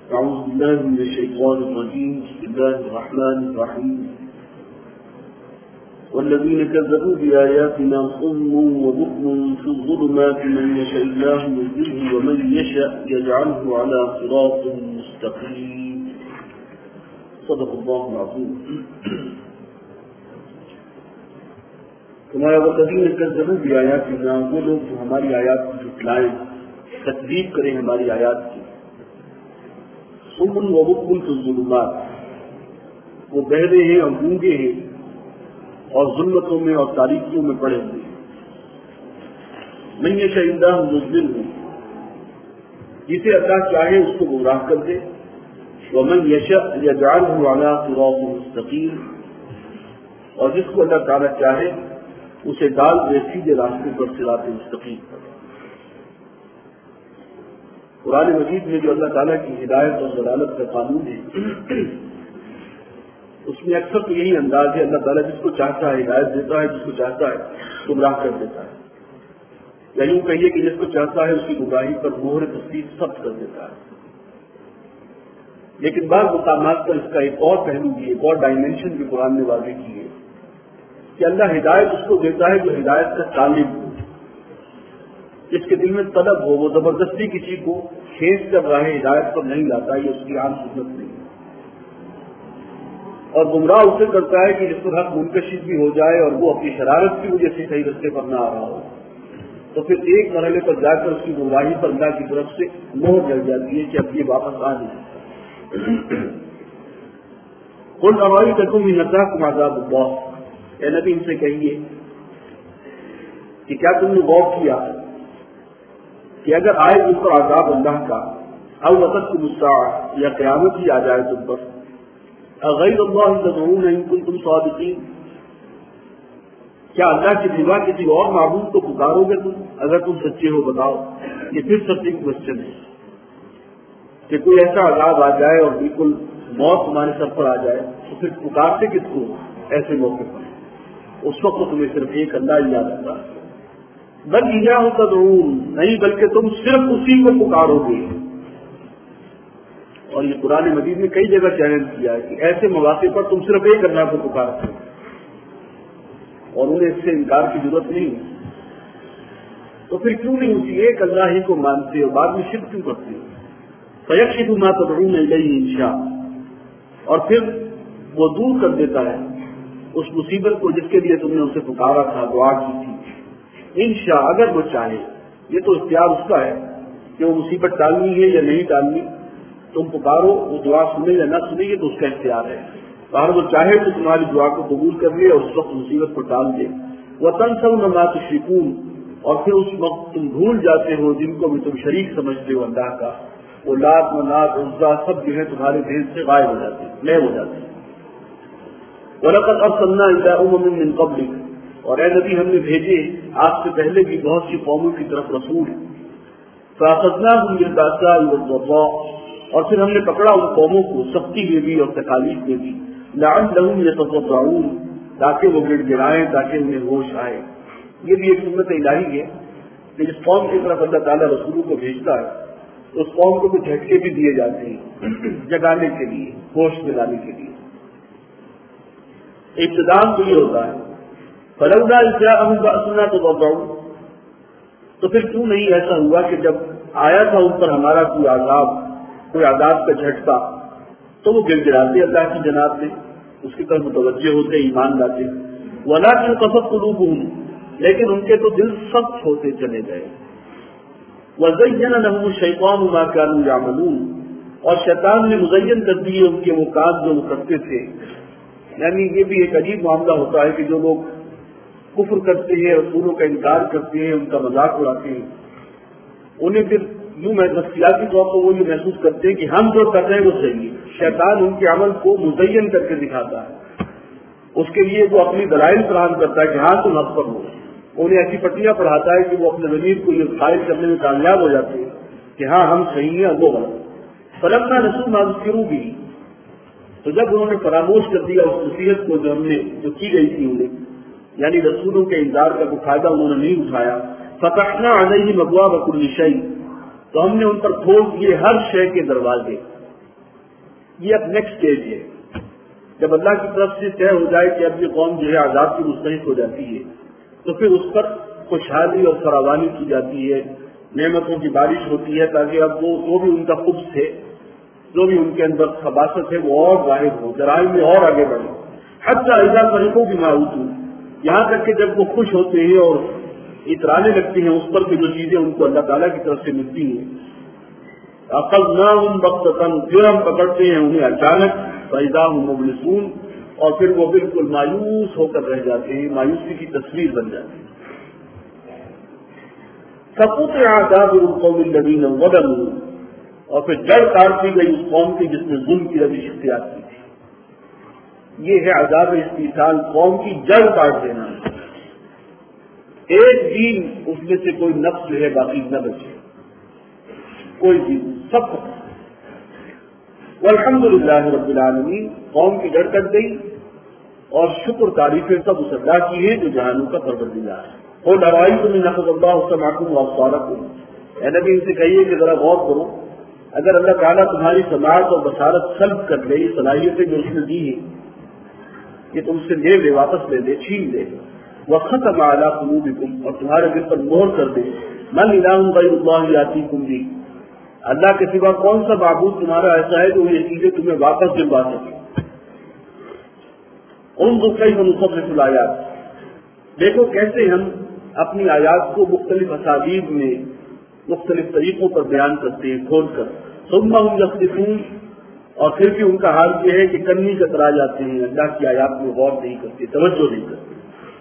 أعوذ بالله من الشيطان الرجيم بسم الله الرحمن الرحيم والذين كذبوا بآياتنا صم وبكم في الظلمات من يشاء الله يضلله ومن يشاء يجعله على صراط مستقيم صدق الله العظيم تمہارا والذین کذبوا بآیاتنا وہ لوگ جو ہماری آیات کو جھٹلائیں تکذیب کریں ہماری آیات کی صم وبکم فی الظلمات وہ بہرے ہیں اور گونگے ہیں اور ظلمتوں میں اور تاریکیوں میں پڑے ہوئے ہیں من یشاء اللہ یضللہ جسے اللہ چاہے اس کو گمراہ کر دے ومن یشاء یجعلہ علی صراط مستقیم اور جس کو اللہ تعالیٰ چاہے اسے ڈال دے سیدھے راستے پر صراط مستقیم پر. قرآن مجید میں جو اللہ تعالیٰ کی ہدایت اور ضلالت کا قانون ہے اس میں اکثر تو یہی انداز ہے اللہ تعالیٰ جس کو چاہتا ہے ہدایت دیتا ہے جس کو چاہتا ہے گمراہ کر دیتا ہے یا یوں کہیے کہ جس کو چاہتا ہے اس کی گمراہی پر مہر تصدیق سخت کر دیتا ہے. لیکن بعض مقامات پر اس کا ایک اور پہلو بھی ایک اور ڈائمینشن بھی قرآن نے واضح کی ہے کہ اللہ ہدایت اس کو دیتا ہے جو ہدایت کا طالب ہو جس کے دل میں طلب ہو وہ زبردستی کسی کو کھینچ کر راہ ہدایت پر نہیں لاتا یہ اس کی عام سنت نہیں ہے. اور گمراہ اسے کرتا ہے کہ جس پر حق منکشف بھی ہو جائے اور وہ اپنی شرارت کی وجہ سے صحیح رستے پر نہ آ رہا ہو تو پھر ایک مرحلے پر جا کر اس کی گمراہی پر اللہ کی طرف سے مہر لگ جاتی ہے کہ اب یہ واپس آ نہیں. قل ارأيتكم إن أتاكم عذاب الله اے نبی ان سے کہیے کہ کیا تم نے غور کیا کہ اگر آئے تم پر عذاب اللہ کا او اتتکم الساعة یا قیامت ہی آ جائے تم پر اغیر اللہ تدعون ان کنتم صادقین کیا اللہ کے سوا کسی اور معبود کو پکارو گے تم اگر تم سچے ہو بتاؤ. یہ پھر سچی کوشچن ہے کہ کوئی ایسا عذاب آ جائے اور بالکل موت تمہارے سر پر آ جائے تو پھر پکارتے کس کو ایسے موقع پر. اس وقت تمہیں صرف ایک اللہ ہی یاد آتا ہے بل ایاہ تدعون نہیں بلکہ تم صرف اسی کو پکارو گے. اور یہ قرآن مجید نے کئی جگہ چیلنج کیا ہے کہ ایسے مواقع پر تم صرف ایک اللہ کو پکارتے ہو اور انہیں اس سے انکار کی ضرورت نہیں ہے تو پھر کیوں نہیں اسی ایک اللہ ہی کو مانتے ہو بعد میں شرک کیوں کرتے ہو. فیکشف ما تدعون الیہ ان شاء اور پھر وہ دور کر دیتا ہے اس مصیبت کو جس کے لیے تم نے اسے پکارا تھا دعا کی تھی. انشاء اگر وہ چاہے یہ تو اختیار اس کا ہے کہ وہ مصیبت ٹالنی ہے یا نہیں ٹالنی. تم پکارو وہ دعا سنے یا نہ سنے یہ تو اس کا اختیار ہے. اگر وہ چاہے تو تمہاری دعا کو قبول کر لے اور اس وقت مصیبت کو ٹال دے. وتنسون ما تشركون اور پھر اس وقت تم بھول جاتے ہو جن کو بھی تم شریک سمجھتے ہو اللہ کا وہ لات منات عزا سب جو ہے تمہارے ذہن سے غائب ہو جاتے ہیں لے ہو جاتے ہیں. وَلَقَدْ أَرْسَلْنَا إِلَىٰ أُمَمٍ مِّن قَبْلِكَ اور اے نبی ہم نے بھیجے آپ سے پہلے بھی بہت سی قوموں کی طرف رسول فَأَخَذْنَاهُمْ بِالْبَأْسَاءِ وَالضَّرَّاءِ اور پھر ہم نے پکڑا ان قوموں کو سختی میں بھی اور تکالیف میں بھی لَعَلَّهُمْ يَتَضَرَّعُونَ تاکہ وہ گڑ گڑائیں تاکہ انہیں ہوش آئے. یہ بھی ایک سنت الہی ہے کہ جس قوم کی طرف اللہ تعالیٰ رسولوں کو بھیجتا ہے تو اس قوم کو کچھ جھٹکے بھی دیے جاتے ہیں جگانے کے لیے ہوش دلانے کے لیے. ابتدام تو یہ ہوتا ہے فلولا اذ جاءهم بأسنا تضرعوا تو پھر کیوں نہیں ایسا ہوا کہ جب آیا تھا ان پر ہمارا کوئی عذاب کا جھٹکا تو وہ گر گراتے اللہ کی جناب میں اس کی طرف متوجہ ہوتے ایمان لاتے. ولكن قست قلوبهم لیکن ان کے تو دل سخت ہوتے چلے گئے. وزین لهم الشیطان ما كانوا يعملون اور شیطان نے مزین کر دیے ان کے وہ کام جو وہ کرتے تھے. یعنی یہ بھی ایک عجیب معاملہ ہوتا ہے کہ جو لوگ کفر کرتے ہیں رسولوں کا انکار کرتے ہیں ان کا مذاق اڑاتے ہیں انہیں پھر یوں نفسیاتی طور پر وہ یہ محسوس کرتے ہیں کہ ہم جو کر رہے ہیں وہ صحیح ہے. شیطان ان کے عمل کو مزین کر کے دکھاتا ہے اس کے لیے وہ اپنی دلائل فراہم کرتا ہے کہ ہاں تم حق پر ہو. انہیں ایسی پٹیاں پڑھاتا ہے کہ وہ اپنے ضمیر کو یہ قائل کرنے میں کامیاب ہو جاتے ہیں کہ ہاں ہم صحیح ہیں وہ غلط. فلما نسوا ما ذکروا به تو جب انہوں نے فراموش کر دیا اس نصیحت کو جو کی گئی تھی انہیں یعنی رسولوں کے انذار کا کوئی فائدہ انہوں نے نہیں اٹھایا. فتحنا علیہم ابواب کل شیء تو ہم نے ان پر کھول دیے ہر شے کے دروازے یہ اب نیکسٹ اسٹیج ہے. جب اللہ کی طرف سے طے ہو جائے کہ اب یہ قوم جو ہے عذاب کی مستحق ہو جاتی ہے تو پھر اس پر خوشحالی اور فراوانی کی جاتی ہے, نعمتوں کی بارش ہوتی ہے تاکہ اب وہ جو بھی ان کا خبث ہے, جو بھی ان کے اندر خباثت ہے وہ اور ظاہر ہو, جرائم میں اور آگے بڑھے. حتی اذا فرحوا بما اوتوا, یہاں تک کہ جب وہ خوش ہوتے ہیں اور اترانے لگتے ہیں اس پر کہ جو چیزیں ان کو اللہ تعالیٰ کی طرف سے ملتی ہیں, اخذناهم بغتة, پھر ہم پکڑتے ہیں انہیں اچانک, فاذا هم مبلسون, اور پھر وہ بالکل مایوس ہو کر رہ جاتے ہیں, مایوسی کی تصویر بن جاتی ہے. فقطع دابر القوم الذين ظلموا, اور پھر جڑ کاٹ دی گئی اس قوم کی جس نے ظلم کی روش اختیار کی تھی. یہ ہے عذاب استیصال, قوم کی جڑ کاٹ دینا. ایک دن اس میں سے کوئی نفس جو ہے باقی نہ بچے, کوئی دن سب ختم. والحمدللہ رب العالمین, قوم کی جڑ کٹ گئی اور شکر تعریفیں سب اس اللہ کی ہیں جو جہانوں کا پروردگار ہے. قل ارأیتم ان اخذ اللہ سمعکم وابصارکم, اے نبی ان سے کہیے کہ ذرا غور کرو, اگر اللہ تعالیٰ تمہاری سماعت اور بصارت سلب کر لے, یہ صلاحیتیں جو اس نے دی ہیں یہ تم سے لے لے, واپس لے لے, چھین لے, وختم علی قلوبکم, اور تمہارے دل پر مہر کر دے, من الہ غیر اللہ یاتیکم بہ, اللہ کے سوا کون سا معبود تمہارا ایسا ہے جو یہ چیزیں تمہیں واپس دلوا سکے. انظر کیف نصرف الآیات, دیکھو کیسے ہم اپنی آیات کو مختلف اسالیب میں مختلف طریقوں پر بیان کرتے ہیں کھول کر. ثم هم یصدفون, اور پھر بھی ان کا حال یہ ہے کہ کنی کترا جاتے ہیں, اللہ کی آیات میں غور نہیں کرتے, توجہ نہیں کرتے.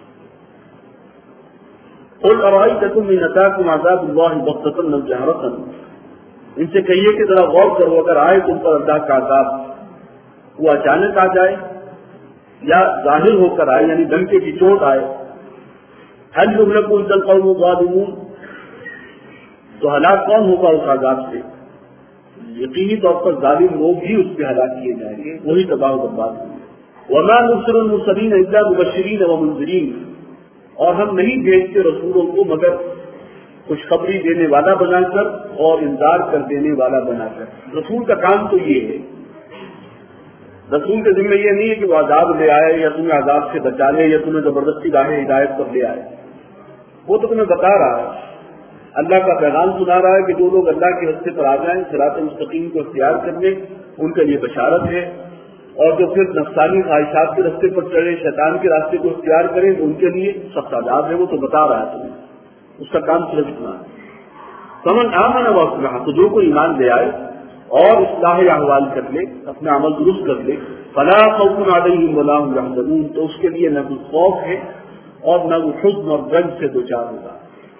قل ارأیتکم ان اتاکم عذاب اللہ بغتۃ او جہرۃ, ان سے کہیے کہ ذرا غور کرو, اگر آئے تم پر اللہ کا عذاب, وہ اچانک آ جائے یا ظاہر ہو کر آئے, یعنی ڈنکے کی چوٹ آئے, هل يهلك الا القوم الظالمون, تو ہلاک کون ہوگا اس عذاب سے؟ یقینی طور پر ظالم لوگ ہی اس پہ ہلاک کیے جائیں گے, وہی تباہ و برباد ہوں گے. وما نرسل المرسلین الا مبشرین ومنذرین, اور ہم نہیں بھیجتے رسولوں کو مگر خوشخبری دینے والا بنا کر اور انذار کر دینے والا بنا کر. رسول کا کام تو یہ ہے, رسول کے ذمہ یہ نہیں ہے کہ وہ عذاب لے آئے یا تمہیں عذاب سے بچا لے یا تمہیں زبردستی راہ ہدایت پر لے آئے. وہ تو تمہیں بتا رہا ہے, اللہ کا پیغام سنا رہا ہے کہ جو لوگ اللہ کے راستے پر آ جائیں, صراط مستقیم کو اختیار کر لیں, ان کے لیے بشارت ہے. اور جو پھر نفسانی خواہشات کے راستے پر چڑھے, شیطان کے راستے کو اختیار کریں, ان کے لیے سخت عذاب ہے. وہ تو بتا رہا ہے تمہیں, اس کا کام صرف اتنا ہے. فمن آمن واصلح, تو جو کوئی ایمان لے آئے اور اصلاح احوال کر لے, اپنا عمل درست کر لے, فلا خوف علیہم ولا هم يحزنون, تو اس کے لیے نہ کوئی خوف ہے اور نہ وہ حزن اور رنج سے دوچار ہوگا.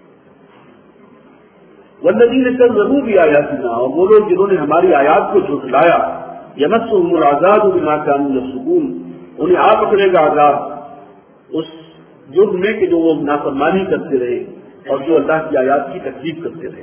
والذین کذبوا بآیاتنا, اور وہ لوگ جنہوں نے ہماری آیات کو جھٹلایا, یمسهم العذاب بما كانوا یفسقون, انہیں آ پکڑے گا عذاب اس جرم میں کہ جو وہ نافرمانی کرتے رہے اور جو اللہ کی آیات کی تکذیب کرتے رہے.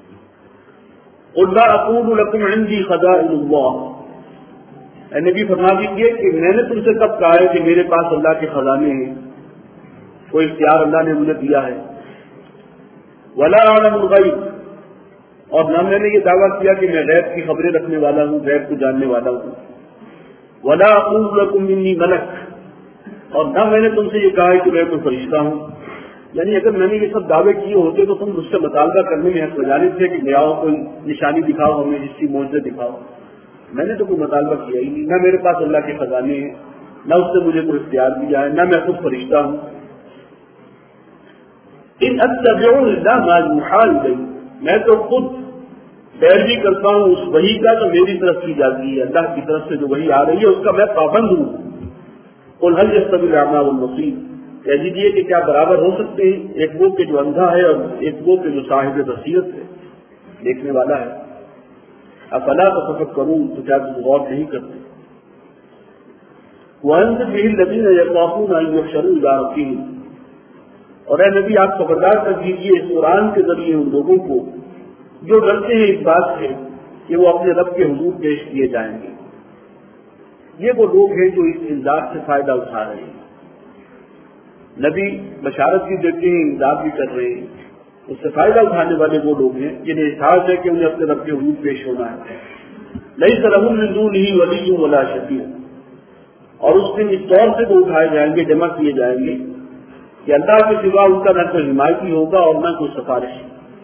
قل لا اقول لكم عندي خزائن اللہ, اے نبی فرما دیجیے کہ میں نے تم سے کب کہا ہے کہ میرے پاس اللہ کے خزانے ہیں, کوئی اختیار اللہ نے مجھے دیا ہے. ولا اعلم الغیب, اور نہ میں نے یہ دعویٰ کیا کہ میں غیب کی خبریں رکھنے والا ہوں, غیب کو جاننے والا ہوں. ولا اقول لكم اني ملک, اور نہ میں نے تم سے یہ کہا ہے کہ میں کوئی فرشتہ ہوں. یعنی اگر میں نے یہ سب دعوے کیے ہوتے تو تم مجھ سے مطالبہ کرنے میں حق بجانب تھے کہ لے آؤ, کوئی نشانی دکھاؤ ہمیں, جس کی معجزے دکھاؤ. میں نے تو کوئی مطالبہ کیا ہی نہیں, نہ میرے پاس اللہ کے خزانے ہیں, نہ اس نے مجھے کوئی اختیار دیا ہے, نہ میں خود فرشتہ ہوں. ان اتبع الا ما یوحى الی, میں تو خود پیروی کرتا ہوں اس وحی کا جو میری طرف کی جاتی ہے, اللہ کی طرف سے جو وحی آ رہی ہے اس کا میں پابند ہوں. قل هل يستوي الاعمى والبصير, کہہ دیجیے کہ کیا برابر ہو سکتے ہیں ایک وہ کہ جو اندھا ہے اور ایک وہ کہ جو صاحب بصیرت ہے, دیکھنے والا ہے. افلا تتفکرون, تو کیا تم غور نہیں کرتے. وانذر به الذين يخافون ان يحشروا الى ربهم, اور اے نبی آپ خبردار کر دیجیے اس قرآن کے ذریعے ان لوگوں کو جو ڈرتے ہیں اس بات سے کہ وہ اپنے رب کے حضور پیش کیے جائیں گے. یہ وہ لوگ ہیں جو اس انذار سے فائدہ اٹھا رہے ہیں. نبی بشارت بھی دیتے ہیں, انذار بھی کر رہے ہیں. اس سے فائدہ اٹھانے والے وہ لوگ ہیں جنہیں احساس ہے کہ انہیں اپنے رب کے حضور پیش ہونا ہے. لیس لہم من دونہ ولی ولا شفیع، اور اس دن اس طور سے وہ اٹھائے جائیں گے، جمع کیے جائیں گے کہ اللہ کے سوا ان کا نہ کوئی حمایتی ہوگا اور نہ کوئی سفارش۔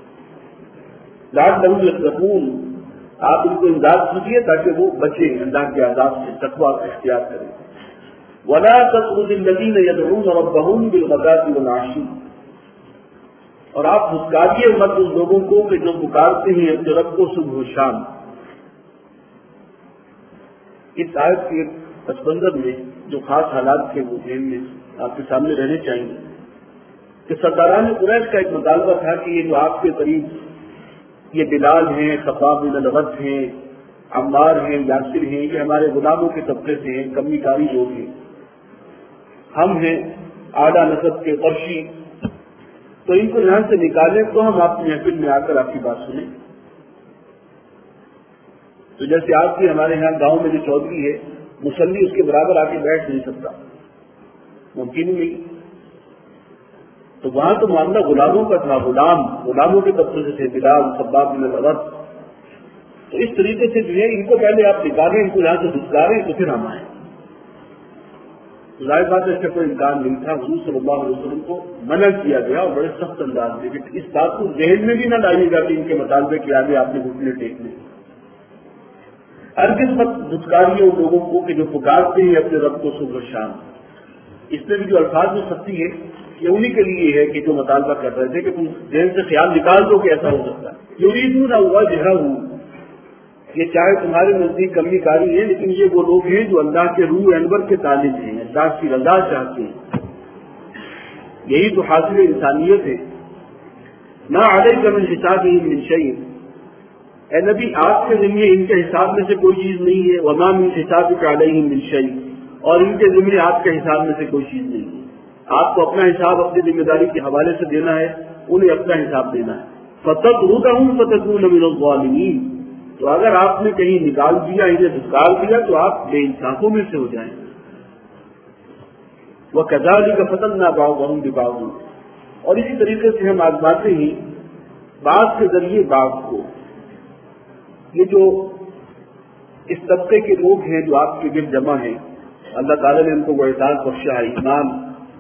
لعلہم یتقون، آپ ان کو امداد کیجیے تاکہ وہ بچیں اللہ کے عذاب سے، تقویٰ اختیار کریں۔ ولا تطرد الذین یدعون ربهم بالغداۃ والعشی، اور آپ دھتکاریے مت ان لوگوں کو کہ جو پکارتے ہیں اپنے رب کو صبح و شام۔ اس آیت کے پس منظر میں جو خاص حالات تھے وہ ذہن میں آپ کے سامنے رہنے چاہیے کہ سرداران قریش کا ایک مطالبہ تھا کہ یہ جو آپ کے قریب یہ بلال ہیں، خباب بن الارت ہیں، عمار ہیں، یاسر ہیں، یہ ہمارے غلاموں کے طبقے سے ہیں، کمی کاری لوگ ہیں، ہم ہیں اعلیٰ نسب کے قرشی، تو ان کو یہاں سے نکالیں تو ہم آپ کی محفل میں آ کر آپ کی بات سنیں۔ تو جیسے آپ کی ہمارے یہاں گاؤں میں جو چودھری ہے، مصلی اس کے برابر آ کے بیٹھ نہیں سکتا، ممکن نہیں۔ تو وہاں تو معاملہ غلاموں کا تھا، غلاموں کے طبقے سے تھے، بلال، خباب بن الارت۔ تو اس طریقے سے جو ہے ان کو پہلے آپ نکالیں، ان کو یہاں سے دھتکاریں تو پھر ہم آئیں۔ ظاہر بات ہے اس کا کوئی امکان نہیں تھا، حضور صلی اللہ علیہ وسلم کو منع کیا گیا اور بڑے سخت انداز میں کہ اس بات کو ذہن میں بھی نہ لائیے گا کہ ان کے مطالبے کے آگے آپ نے گھٹنے ٹیکنے۔ ہرگز مت دھتکاریے ان لوگوں کو کہ جو پکارتے ہیں اپنے رب کو صبح و شام۔ اس میں بھی جو الفاظ میں سختی ہے یہ انہی کے لیے ہے کہ جو مطالبہ کر رہے تھے کہ تم ذہن سے خیال نکال دو کہ ایسا ہو سکتا ہے۔ یریدون وجہہ، یہ چاہے تمہارے نزدیک کمی کاری ہے لیکن یہ وہ لوگ ہیں جو اللہ کے روح انور کے طالب ہیں، اللہ کی رضا چاہتے ہیں، یہی تو حاصل انسانیت ہے۔ نہ علیک من حسابہم من شیء، اے نبی آپ کے ذمے ان کے حساب میں سے کوئی چیز نہیں ہے، وما من حسابک علیہم من شیء، اور ان کے ذمے آپ کے حساب میں سے کوئی چیز نہیں ہے۔ آپ کو اپنا حساب اپنی ذمہ داری کے حوالے سے دینا ہے، انہیں اپنا حساب دینا ہے۔ فتطردہم فتکون من الظالمین، تو اگر آپ نے کہیں نکال دیا، انہیں دھتکار دیا تو آپ بے انصافوں میں سے ہو جائیں گے۔ وَكَذَلِكَ فَتَنَّا بَعْضَهُم بِبَعْضٍ، اور اسی طریقے سے ہم آزماتے ہیں بعض کے ذریعے بعض کو۔ یہ جو اس طبقے کے لوگ ہیں جو آپ کے گرد جمع ہیں، اللہ تعالیٰ نے ان کو وہ اعزاز بخشا ہے، ایمان،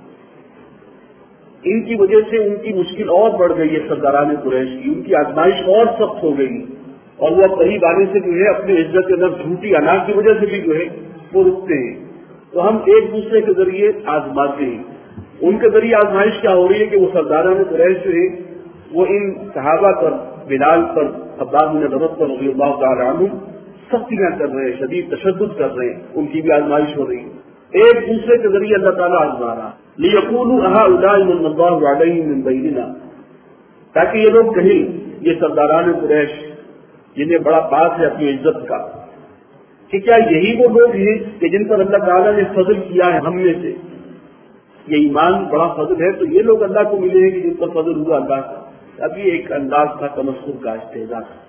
ان کی وجہ سے ان کی مشکل اور بڑھ گئی ہے، سرداران قریش کی ان کی آزمائش اور سخت ہو گئی، اور وہ قریب آنے سے جو ہے اپنی عزت کے اندر جھوٹی انا کی وجہ سے بھی جو ہے وہ رکتے ہیں۔ تو ہم ایک دوسرے کے ذریعے آزماتے ہیں۔ ان کے ذریعے آزمائش کیا ہو رہی ہے کہ وہ سرداران قریش جو ہے وہ ان صحابہ پر، بلال پر، خباب بن الارت پر رضی اللہ تعالیٰ عنہ سختیاں کر رہے ہیں، شدید تشدد کر رہے ہیں، ان کی بھی آزمائش ہو رہی ہے۔ ایک دوسرے کے ذریعے اللہ تعالیٰ آزما رہا، لِيَقُولُوا هَؤُلَاءِ مَنَّ اللَّهُ عَلَيْهِم مِّن بَيْنِنَا، تاکہ یہ لوگ کہیں، یہ سرداران قریش جنہیں بڑا پاس ہے اپنی عزت کا، کہ کیا یہی وہ لوگ ہیں کہ جن پر اللہ تعالیٰ نے فضل کیا ہے ہم میں سے؟ یہ ایمان بڑا فضل ہے، تو یہ لوگ اللہ کو ملے ہیں کہ جن پر فضل ہوا اللہ کا۔ اب یہ ایک انداز تھا تمسخر کا، استہزاء کا۔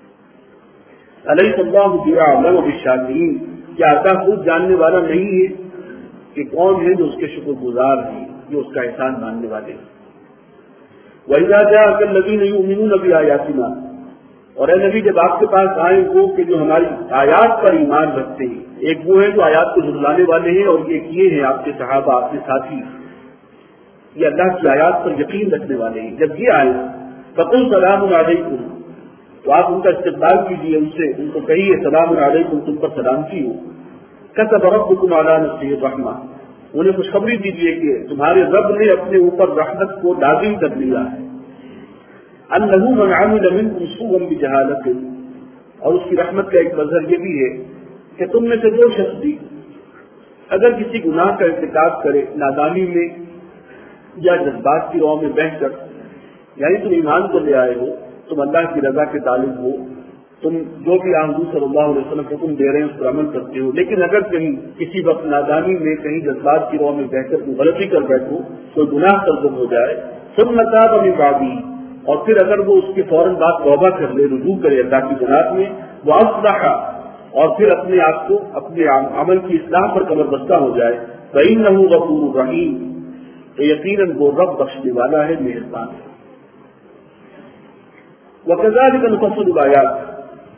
الیس اللہ بأعلم بالشاکرین، کیا اللہ خود جاننے والا نہیں ہے کہ کون ہے جو اس کے شکر گزار ہیں، جو اس کا احسان ماننے والے ہیں۔ وَإِذَا جَاءَكَ الَّذِينَ يُؤْمِنُونَ بِآيَاتِنَا، اور اے نبی جب آپ کے پاس آئیں وہ کہ جو ہماری آیات پر ایمان رکھتے ہیں، ایک وہ ہیں جو آیات کو جھٹلانے والے ہیں، اور ایک یہ ہیں آپ کے صحابہ، آپ کے ساتھی، یہ اللہ کی آیات پر یقین رکھنے والے ہیں۔ جب یہ آئے فَقُلْ سَلَامٌ عَلَيْكُمْ، تو آپ ان کا استقبال کیجیے، ان سے ان کو کہیے سلام علیکم، تم پر سلامتی ہو۔ كَتَبَ رَبُّكُمْ عَلَىٰ نَفْسِهِ الرَّحْمَةَ، انہیں خوشخبری دیجیے کہ تمہارے رب نے اپنے اوپر رحمت کو لازم کر لیا ہے۔ أَنَّهُ مَنْ عَمِلَ مِنْكُمْ سُوءًا بِجَهَالَةٍ، اور اس کی رحمت کا ایک مظہر یہ بھی ہے کہ تم میں سے جو شخص بھی اگر کسی گناہ کا ارتکاب کرے نادانی میں یا جذبات کی راہ میں بہہ کر، یعنی تم ایمان کو لے آئے ہو، تم اللہ کی رضا کے طالب ہو، تم جو بھی حضور صلی اللہ علیہ وسلم حکم دے رہے ہیں اس پر عمل کرتے ہو، لیکن اگر کہیں کسی وقت نادانی میں کہیں جذبات کی راہ میں بہ کر تم غلطی کر بیٹھو، کوئی گناہ سرزد ہو جائے، ثم تاب من بعدہ، اور پھر اگر وہ اس کے فوراً بعد توبہ کر لے، رجوع کرے اللہ کی جناب میں، واصلح، اور پھر اپنے آپ کو اپنے عمل کی اصلاح پر کمر بستہ ہو جائے، فإنہ غفور رحیم، تو یقیناً وہ رب بخشنے والا ہے، مہربان ہے۔ وَكَذَلِكَ نُفَصِّلُ الْآيَاتِ،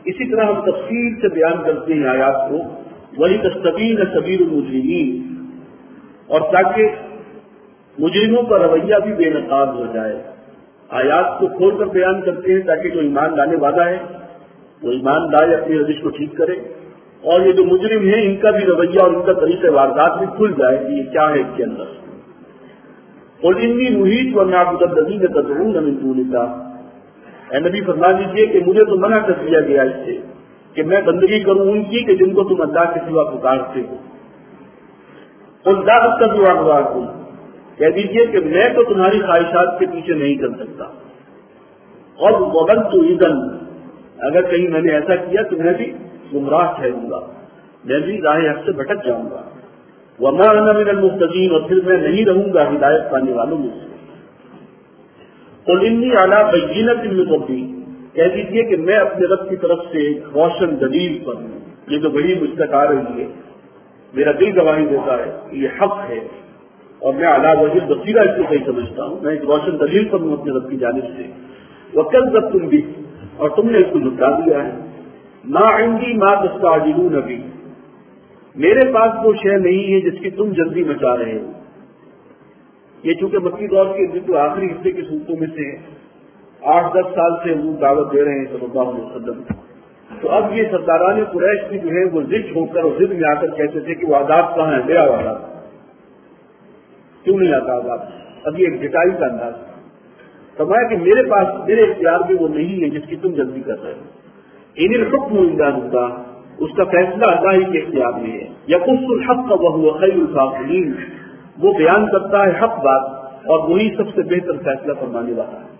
اسی طرح ہم تفصیل سے بیان کرتے ہیں آیات کو، وَلِتَسْتَبِينَ سَبِيلُ الْمُجْرِمِينَ، اور تاکہ مجرموں کا رویہ بھی بے نقاب ہو جائے۔ آیات کو کھول کر بیان کرتے ہیں تاکہ جو ایمان لانے والا ہے وہ ایمان لائے، اپنی روش کو ٹھیک کرے، اور یہ جو مجرم ہیں ان کا بھی رویہ اور ان کا طریقہ واردات بھی کھل جائے کہ یہ کیا ہے اس کے اندر۔ قُلْ إِنِّي نُهِيتُ أَنْ أَعْبُدَ الَّذِينَ تَدْعُونَ مِن دُونِ اللَّهِ، اے نبی فرما دیجیے کہ مجھے تو منع کر دیا گیا اس سے کہ میں بندگی کروں ان کی کہ جن کو تم اللہ کے سوا پکارتے ہو۔ قُلْ لَا أَتَّبِعُ أَهْوَاءَكُمْ، کہہ دیجیے کہ میں تو تمہاری خواہشات کے پیچھے نہیں چل سکتا، اور وَضَلْتُ إِذًا، اگر کہیں میں نے ایسا کیا تو میں بھی گمراہ ٹھہروں گا، میں بھی راہ حق سے بھٹک جاؤں گا۔ وَمَا أَنَا مِنَ الْمُهْتَدِينَ، اور پھر میں نہیں رہوں گا ہدایت پانے والوں میں سے۔ قُلْ إِنِّي عَلَىٰ بَيِّنَةٍ مِّن رَّبِّي، کہہ دیجیے کہ میں اپنے رب کی طرف سے ایک روشن دلیل پر ہوں، یہ جو وحی مجھ تک آ رہی ہے میرا دل گواہی دیتا ہے یہ حق ہے، اور میں علیٰ وجہ بصیرہ اس کو صحیح سمجھتا ہوں، میں ایک روشن دلیل پر ہوں اپنے رب کی جانب سے۔ وَكَذَّبْتُم بِهِ، اور تم نے اس کو جھٹلا دیا ہے۔ مَا عِندِي مَا تَسْتَعْجِلُونَ بِهِ، میرے پاس وہ شے نہیں ہے جس کی تم جلدی مچا رہے ہو۔ یہ چونکہ مکی دور کے بالکل آخری حصے کی صورتوں میں سے 8-10 سال سے وہ دعوت دے رہے ہیں صلی اللہ علیہ وسلم، تو اب یہ سرداران قریش بھی جو ہے وہ ضد ہو کر اور ضد میں آ کر کہتے تھے کہ وہ عذاب کہاں ہے، میرا عذاب کیوں نہیں آتا عذاب؟ اب یہ ایک جٹائی کا انداز ہے۔ فرمایا کہ میرے پاس میرے اختیار میں وہ نہیں ہے جس کی تم جلدی کر رہے ہو۔ ان الحکم الا للہ، اس کا فیصلہ اللہ ہی کے اختیار میں ہے۔ یقص الحق وهو خیر الفاصلین، وہ بیان کرتا ہے حق بات اور وہی سب سے بہتر فیصلہ فرمانے والا ہے۔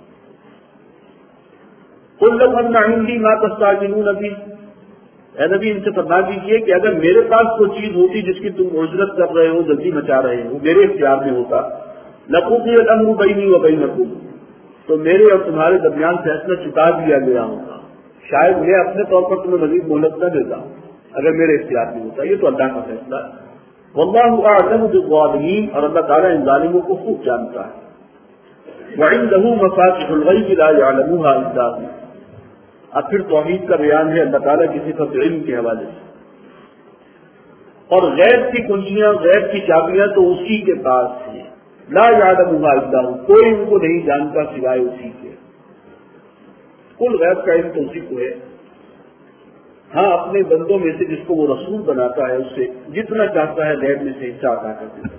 قل لو ان عندي ما تستعجلون به، اے نبی ان سے فرما دیجیے کہ اگر میرے پاس کوئی چیز ہوتی جس کی تم اجرت کر رہے ہو، جلدی مچا رہے ہو، میرے اختیار میں ہوتا، لقضي الامر بيني وبينكم، تو میرے اور تمہارے درمیان فیصلہ چکا دیا گیا ہوگا۔ شاید میں اپنے طور پر تمہیں مزید مہلت نہ دیتا اگر میرے اختیار میں ہوتا، یہ تو اللہ کا فیصلہ ہے۔ واللہ اعلم بالظالمین، اور اللہ تعالیٰ ان ظالموں کو خوب جانتا ہے۔ وعنده مفاتح الغیب لا يعلمها الا هو، اب پھر توحید کا بیان ہے اللہ تعالیٰ کی صفت علم کے حوالے سے، اور غیب کی کنجیاں، غیب کی چابیاں تو اسی کے پاس ہیں۔ لا يعلمها الا هو، کوئی ان کو نہیں جانتا سوائے اسی کے۔ کل غیب کا علم تو اسی کو ہے، ہاں اپنے بندوں میں سے جس کو وہ رسول بناتا ہے اس سے جتنا چاہتا ہے غیب میں سے حصہ عطا کر دیتا ہے،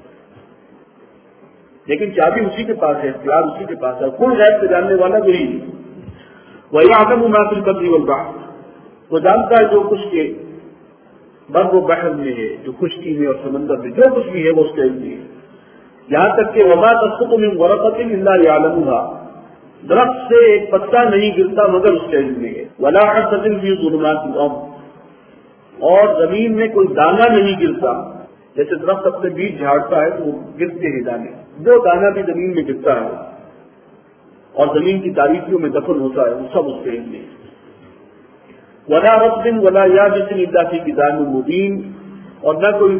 لیکن چابی اسی کے پاس ہے، اختیار اسی کے پاس ہے۔ کل غیب سے جاننے والا وہی ہے۔ وَيَعْلَمُ مَا فِي الْبَرِّ وَالْبَحْرِ، وہ جانتا ہے جو کچھ کے بر و بحر میں ہے، جو خشکی میں اور سمندر میں جو کچھ بھی ہے وہ اس کے علم میں ہے۔ یہاں تک کہ وَمَا تَسْقُطُ مِن وَرَقَةٍ إِلَّا يَعْلَمُهَا، درخت سے ایک پتا نہیں گرتا مگر اس کے علم میں ہے۔ وَلَا حَبَّةٍ فِي ظُلُمَاتِ الْأَرْضِ، اور زمین میں کوئی دانہ نہیں گرتا، جیسے درخت اپنے بیج جھاڑتا ہے تو وہ گرتے ہیں دانے، جو دانہ بھی زمین میں گرتا ہے اور زمین کی تاریکیوں میں دفن ہوتا ہے وہ سب اس کے علم میں ہے۔ وَلَا رَطْبٍ وَلَا يَابِسٍ إِلَّا فِي كِتَابٍ مُبِينٍ، اور نہ کوئی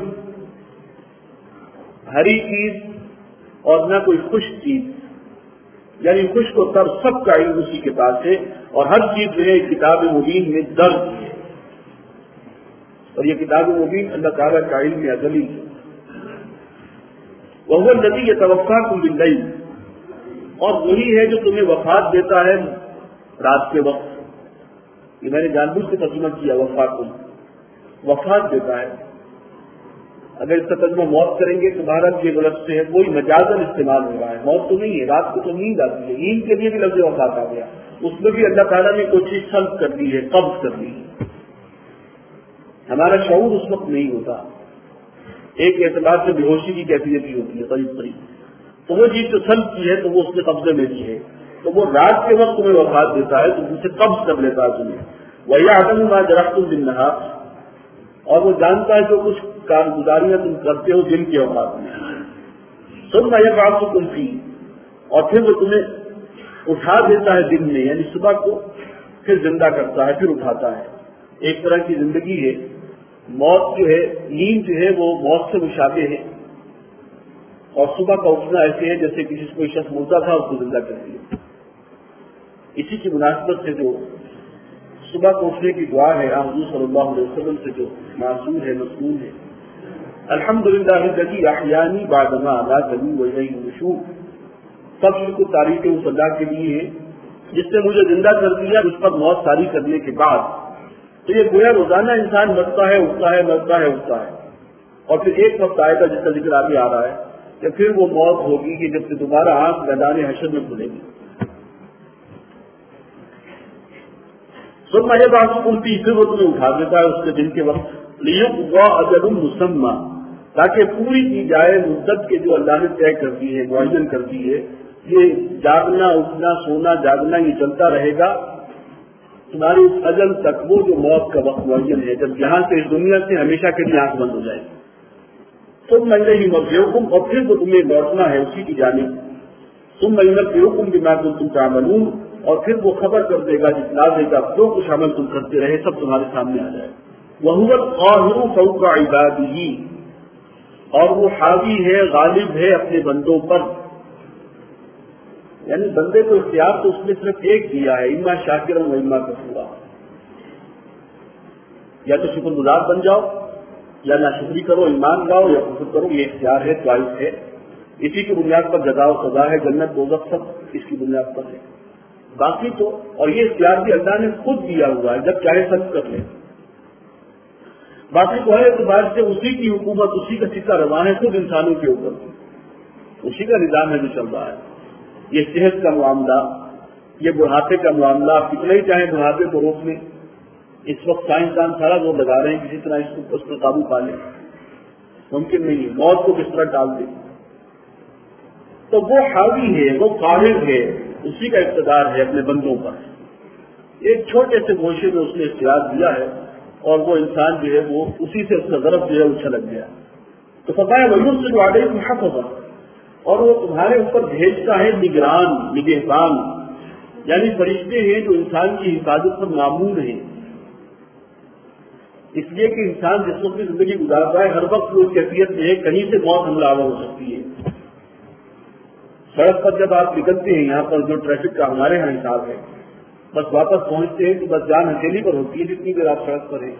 ہری چیز اور نہ کوئی خشک چیز، یعنی خشک و تر سب کا علم اسی کے پاس ہے، اور ہر چیز جو ہے کتاب مبین میں درج ہے، اور یہ کتاب مبین اللہ تعالیٰ کا علم ازلی ہے۔ وَهُوَ الَّذِي يَتَوَفَّاكُم بِاللَّيْلِ، اور وہی ہے جو تمہیں وفات دیتا ہے رات کے وقت۔ یہ میں نے جان بوجھ سے ترجمہ کیا، وفات دیتا ہے۔ اگر اس کا ترجمہ موت کریں گے تو بہرحال یہ غلط سے ہے، کوئی مجازن استعمال ہو رہا ہے، موت تو نہیں ہے، رات کو تو نیند آتی ہے، نیند کے لیے بھی لفظ وفات آ گیا، اس میں بھی اللہ تعالیٰ نے کوئی چیز سلب کر دی ہے، قبض کر دی ہے، ہمارا شعور اس وقت نہیں ہوتا، ایک اعتبار سے بے ہوشی کی کیفیت بھی ہوتی ہے قریب قریب، تو وہ چیز جو سلب کی ہے تو وہ اس کے قبضے میں بھی ہے، تو وہ رات کے وقت تمہیں وفات دیتا ہے تو اسے قبض کر لیتا ہے تمہیں۔ وَيَعْلَمُ مَا جَرَحْتُم بِالنَّهَارِ، اور وہ جانتا ہے جو کچھ کارگزاریاں تم کرتے ہو دن کے اوقات میں۔ ثُمَّ يَبْعَثُكُمْ فِيهِ، اور پھر وہ تمہیں اٹھا دیتا ہے دن میں، یعنی صبح کو پھر زندہ کرتا ہے، پھر اٹھاتا ہے۔ ایک طرح کی زندگی ہے، موت جو ہے، نیند جو ہے وہ موت سے مشابہ ہے، اور صبح کا اٹھنا ایسے ہے جیسے کسی کوئی شخص مردہ تھا اس کو زندہ کر دیا۔ اسی کی مناسبت سے جو صبح کو اٹھنے کی دعا ہے حضور صلی اللہ علیہ وسلم سے جو معصوم ہے مسنون ہے، الحمدللہ الذی احیانی بعدما اماتنی والیہ النشور، سب کو تعریفیں اس اللہ کے لیے ہیں جس نے مجھے زندہ کر دیا اس پر موت طاری کرنے کے بعد۔ تو یہ گویا روزانہ انسان مرتا ہے اٹھتا ہے مرتا ہے اٹھتا ہے، اور پھر ایک وقت آئے گا جس کا ذکر آگے آ رہا ہے کہ پھر وہ موت ہوگی کہ جب سے دوبارہ آنکھ میدان حشر میں کھلے گی۔ ثم یبعثکم فیہ، پھر وہ تمہیں اٹھا دیتا ہے اس کے دن کے وقت، لیقضی اجل مسمى، تاکہ پوری کی جائے مدت کے جو اللہ نے طے کر دی ہے، معین کر دی ہے۔ یہ جاگنا اٹھنا سونا جاگنا یہ چلتا رہے گا تمہاری اس اجل تک، وہ جو موت کا وقت معین ہے، جب یہاں سے اس دنیا سے ہمیشہ کے لیے آنکھ بند ہو جائے گی۔ ثم الیہ مرجعکم، اور پھر تو تمہیں لوٹنا ہے اسی کی جانب۔ ثم ینبئکم بما کنتم تعملون، اور پھر وہ خبر کر دے گا جتلا دے گا جو کچھ عمل تم کرتے رہے سب تمہارے سامنے آ جائے۔ وَهُوَ الْقَاهِرُ فَوْقَ عِبَادِهِ، اور وہ حاوی ہے غالب ہے اپنے بندوں پر، یعنی بندے کو اختیار تو اس نے صرف ایک دیا ہے، اما شاکرا و اما کفورا، یا تو شکر گزار بن جاؤ یا ناشکری کرو، ایمان لاؤ یا کفر کرو، یہ اختیار ہے، چوائس ہے، اسی کی بنیاد پر جزا و سزا ہے، جنت دوزخ سب اس کی بنیاد پر ہے۔ باقی تو، اور یہ اختیار بھی اللہ نے خود دیا ہوا ہے، جب چاہے سب کر لے۔ باقی کو ہے اعتبار سے اسی کی حکومت، اسی کا سکہ رواں ہے خود انسانوں کے اوپر، اسی کا نظام ہے جو چل رہا ہے۔ یہ صحت کا معاملہ، یہ بڑھاپے کا معاملہ، آپ کتنا ہی چاہیں بڑھاپے کو روک لیں، اس وقت سائنسدان سارا زور لگا رہے ہیں کسی طرح اس پر قابو پا لیں، ممکن نہیں ہے، موت کو کس طرح ٹال دیں۔ تو وہ حاوی ہے، وہ قاہر ہے، اسی کا اقتدار ہے اپنے بندوں پر۔ ایک چھوٹے سے گوشے میں اس نے اختیار دیا ہے اور وہ انسان جو ہے وہ اسی سے اس کا ضرب جو ہے وہ چھلک گیا۔ تو فرمایا وَيُرْسِلُ عَلَيْكُمْ حَفَظًا، اور وہ تمہارے اوپر بھیجتا ہے نگران، نگہبان، یعنی فرشتے ہیں جو انسان کی حفاظت پر معمور ہیں، اس لیے کہ انسان جس وقت زندگی گزار رہا ہے ہر وقت وہ کیفیت میں ہے کہیں سے موت حملہ آور ہو سکتی ہے۔ سڑک پر جب آپ نکلتے ہیں، یہاں پر جو ٹریفک کا ہمارے یہاں حساب ہے، بس واپس پہنچتے ہیں تو بس جان ہتھیلی پر ہوتی ہے جتنی دیر آپ سڑک پر ہیں،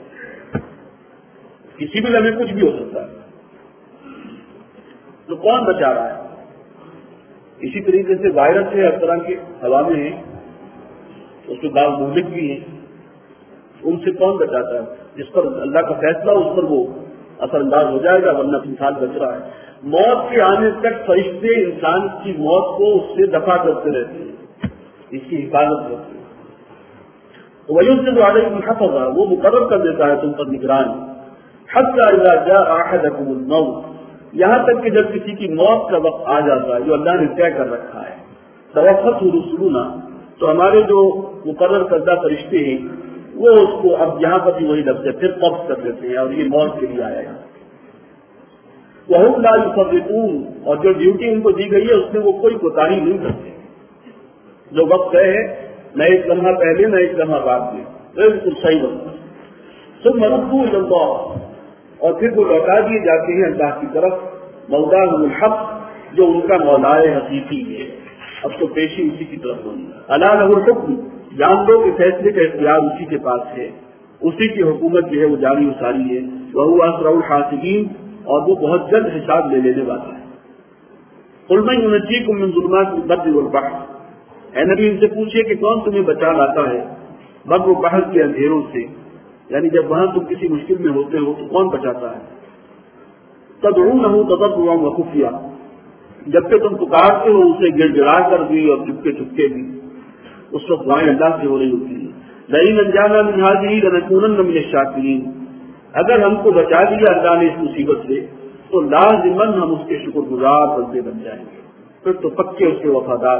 کسی بھی لمحے کچھ بھی ہو سکتا ہے۔ تو کون بچا رہا ہے؟ اسی طریقے سے وائرس ہے، ہر طرح کے ہوا میں ہیں، اس کے بعد مہلک بھی ہیں، ان سے کون بچاتا ہے؟ جس پر اللہ کا فیصلہ اس پر وہ اثر انداز ہو جائے گا، ورنہ انسان بچ رہا ہے۔ موت کے آنے تک فرشتے انسان کی موت کو اس سے دفع کرتے رہتے ہیں، اس کی حفاظت کرتے ہیں۔ وَيُرْسِلُ عَلَيْكُمْ حَفَظًا، وہ مقرر کر دیتا ہے تم پر نگران، حَتَّىٰ إِذَا جَاءَ أَحَدَكُمُ الْمَوْتُ، یہاں تک کہ جب کسی کی موت کا وقت آ جاتا ہے جو اللہ نے طے کر رکھا ہے، تَوَفَّتْهُ رُسُلُنَا، تو ہمارے جو مقرر کردہ فرشتے ہیں وہ اس کو، اب یہاں پر بھی وہی لفظ ہے، پھر قبض کر دیتے ہیں اور یہ موت کے لیے آیا ہے۔ وَهُمْ لَا يُفَرِّطُونَ، اور جو ڈیوٹی ان کو دی گئی ہے اس میں وہ کوئی کوتاہی نہیں کرتے، جو وقت طے ہے نہ ایک لمحہ پہلے نہ ایک لمحہ بعد میں، بالکل صحیح وقت۔ ثُمَّ رُدُّوا إِلَى اللَّهِ، اور پھر وہ لوٹا دیے جاتے ہیں اللہ کی طرف، مولاهم الحق، جو ان کا مولا حقیقی ہے، اب تو پیشی اسی کی طرف ہوئی۔ الا له الحکم، جان لو کہ فیصلے کا اختیار اسی کے پاس ہے، اسی کی حکومت جو ہے وہ جاری و ساری ہے۔ وهو اسرع الحاسبین، اور وہ بہت جلد حساب لے لینے والا ہے۔ قل من ينجيكم من ظلمات البر والبحر، اے نبی ان سے پوچھئے کہ کون تمہیں بچا لاتا ہے بر و بحر کے اندھیروں سے، یعنی جب وہاں تم کسی مشکل میں ہوتے ہو تو کون بچاتا ہے؟ تدعونه تضرعا وخفيا، جب کہ تم پکارتے ہو اسے گڑ گڑا کر بھی اور چپکے چپکے بھی، اس وقت دعائیں اللہ سے ہو رہی ہوتی ہیں۔ لئن انجانا من هذه لنكونن من الشاکرین، اگر ہم کو بچا دیا اللہ نے اس مصیبت سے تو لازماً ہم اس کے شکر گزار بندے بن جائیں گے، پھر تو پکے اس کے وفادار۔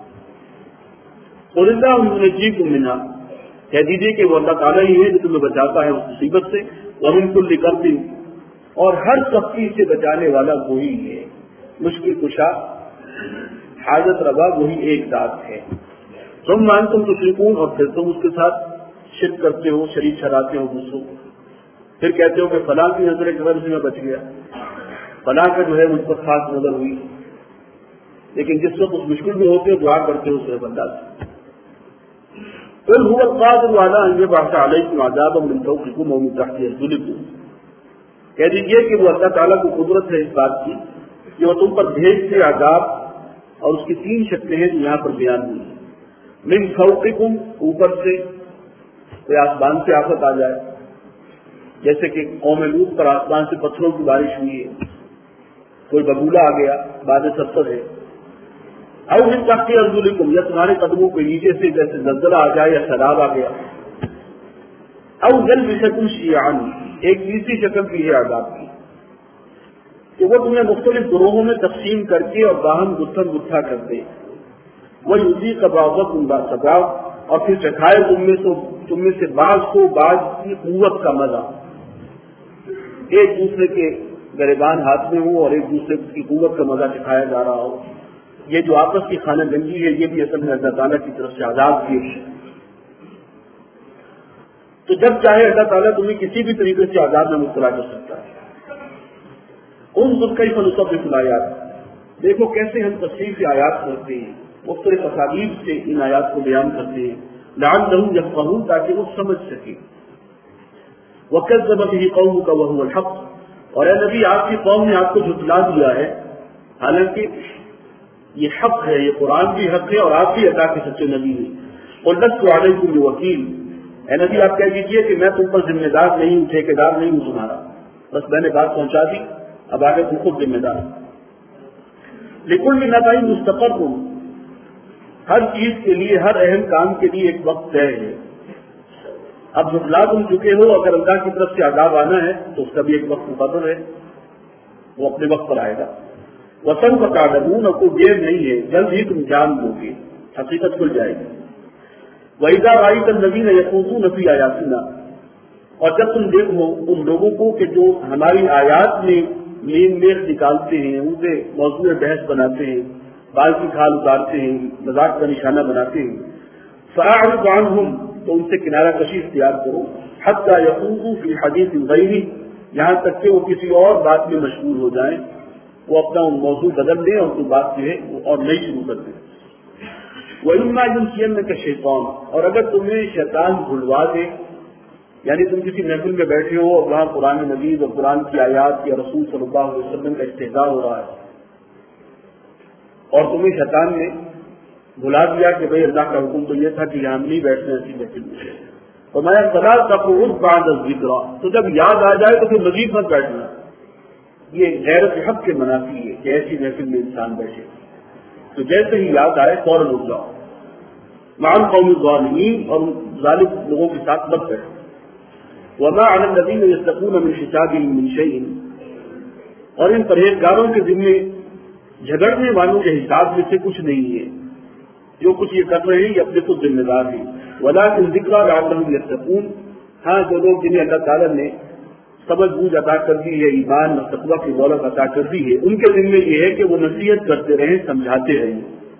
قل اللہ ينجيكم منها، کہہ دیجیے کہ وہ اللہ تعالیٰ ہی ہے جو تمہیں بچاتا ہے اس مصیبت سے، ومن كل كرب، اور ہر سختی سے بچانے والا وہی ہے، مشکل کشا حاجت روا وہی ایک ذات ہے۔ ثم انتم تشركون، اور پھر تم اس کے ساتھ شرک کرتے ہو، شریک ٹھہراتے ہو دوسروں کو، پھر کہتے ہو کہ فلاں کی نظر کرم سے میں بچ گیا، فلاں کا جو ہے مجھ پر خاص نظر ہوئی، لیکن جس وقت اس مشکل میں ہوتے ہو دعا کرتے ہو صرف اللہ سے۔ قل هو القادر على ان يبعث عليكم عذابا من فوقكم ومن تحت ارجلكم، کہہ دیجیے کہ وہ اللہ تعالیٰ کی قدرت ہے اس بات کی کہ وہ تم پر بھیج سے عذاب، اور اس کی 3 شکلیں ہیں جو یہاں پر بیان ہوئی ہیں۔ من فوقکم، اوپر سے، کوئی آسمان سے آفت آ جائے، جیسے کہ قوم لوط پر آسمان سے پتھروں کی بارش ہوئی ہے، کوئی ببولا آ گیا، باد سفر ہے، او من تحت ارجلکم، یا تمہارے قدموں کے نیچے سے جیسے زلزلہ آ جائے یا سیلاب آ گیا، او یلبسکم شیعا، ایک تیسری شکل کی ہے عذاب کی کہ وہ تمہیں مختلف گروہوں میں تقسیم کر کے اور باہم گتھن گتھا کر دے، وَيُذِيقَ بَعْضَكُمْ بَأْسَ بَعْضٍ، اور پھر چکھائے تم میں سے بعض کو بعض کی قوت کا مزہ، ایک دوسرے کے گریبان ہاتھ میں ہو اور ایک دوسرے کی قوت کا مزہ چکھایا جا رہا ہو۔ یہ جو آپس کی خانہ جنگی ہے یہ بھی اصل میں اللہ تعالیٰ کی طرف سے عذاب کی ہے۔ تو جب چاہے اللہ تعالیٰ تمہیں کسی بھی طریقے سے عذاب میں مبتلا کر سکتا ہے۔ انظر کیف نصرف الآیات، دیکھو کیسے ہم تصریف آیات کرتے ہیں، مختلف اسالیب سے ان آیات کو بیان کرتے ہیں، لعلہم یفقہون، تاکہ وہ سمجھ سکیں۔ وکذب بہ قومک وہو الحق، اور اے نبی آپ کی قوم نے آپ کو جھٹلا دیا ہے، حالانکہ یہ حق ہے، یہ قرآن بھی حق ہے اور آپ بھی اللہ کے سچے نبی ہیں۔ وَلَسْتُ عَلَيْكُمْ بِوَكِيلٍ، اے نبی آپ کہہ دیجیے کہ میں تم پر ذمہ دار نہیں ہوں، ٹھیکیدار نہیں ہوں تمہارا، بس میں نے بات پہنچا دی، اب آگے تم خود ذمہ دار۔ لِكُلِّ نَبَإٍ مُسْتَقَرٌّ، ہر چیز کے لیے، ہر اہم کام کے لیے ایک وقت طے ہے۔ اب جھٹلا تم چکے ہو، اگر اللہ کی طرف سے عذاب آنا ہے تو اس کا بھی ایک وقت مقرر ہے، وہ اپنے وقت پر آئے گا۔ وسن کا تعلمون، اور کوئی دیر نہیں ہے، جلد ہی تم جان لو گے، حقیقت کھل جائے گی۔ وَإِذَا رَأَيْتَ الَّذِينَ يَخُوضُونَ فِي آيَاتِنَا، اور جب تم دیکھو ان لوگوں کو کہ جو ہماری آیات میں لین میخ نکالتے ہیں، ان سے موضوع بحث بناتے ہیں، بال کی کھال اتارتے ہیں، مذاق کا نشانہ بناتے ہیں، فَأَعْرِضْ عَنْهُمْ، تو ان سے کنارہ کشی اختیار کرو، حَتَّى يَخُوضُوا فِي حَدِيثٍ غَيْرِهِ، یہاں تک کہ وہ کسی اور بات میں مشغول ہو جائیں، وہ اپنا موضوع بدل دیں اور کوئی بات جو ہے وہ اور نئی شروع کر دیں۔ وَإِمَّا يُنْسِيَنَّكَ الشَّيْطَانُ، اور اگر تمہیں شیطان بھلوا دے، یعنی تم کسی محفل میں بیٹھے ہو اور وہاں قرآن مجید اور قرآن کی آیات یا رسول صلی اللہ علیہ وسلم کا استہزاء ہو رہا ہے، اور تمہیں شیطان نے بھلا دیا کہ بھئی اللہ کا حکم تو یہ تھا کہ یہاں نہیں بیٹھنا ایسی محفل میں، فرمایا فَلَا تَقْعُدْ بَعْدَ الذِّكْرَىٰ، تو جب یاد آ جائے تو پھر مزید مت بیٹھنا۔ یہ غیرت حق کے منافی ہے کہ ایسی محفل میں انسان بیٹھے، تو جیسے ہی یاد آئے فوراً اٹھ جاؤ۔ مع القوم الظالمین، اور ظالم لوگوں کے ساتھ مت بیٹھو۔ وما علی الذین یتقون من حسابهم من شیء، اور ان پرہیزگاروں کے ذمے جھگڑنے والوں کے حساب میں سے کچھ نہیں ہے، جو کچھ یہ کر رہے ہیں یہ اپنے خود ذمہ دار ہیں۔ ولکن ذکریٰ لعلہم یتقون، ہاں جو لوگ جنہیں اللہ تعالیٰ نے سمجھ بوجھ عطا کر دی ہے، ایمان اور تقویٰ کی دولت عطا کر دی ہے، ان کے ذمے یہ ہے کہ وہ نصیحت کرتے رہیں، سمجھاتے رہیں۔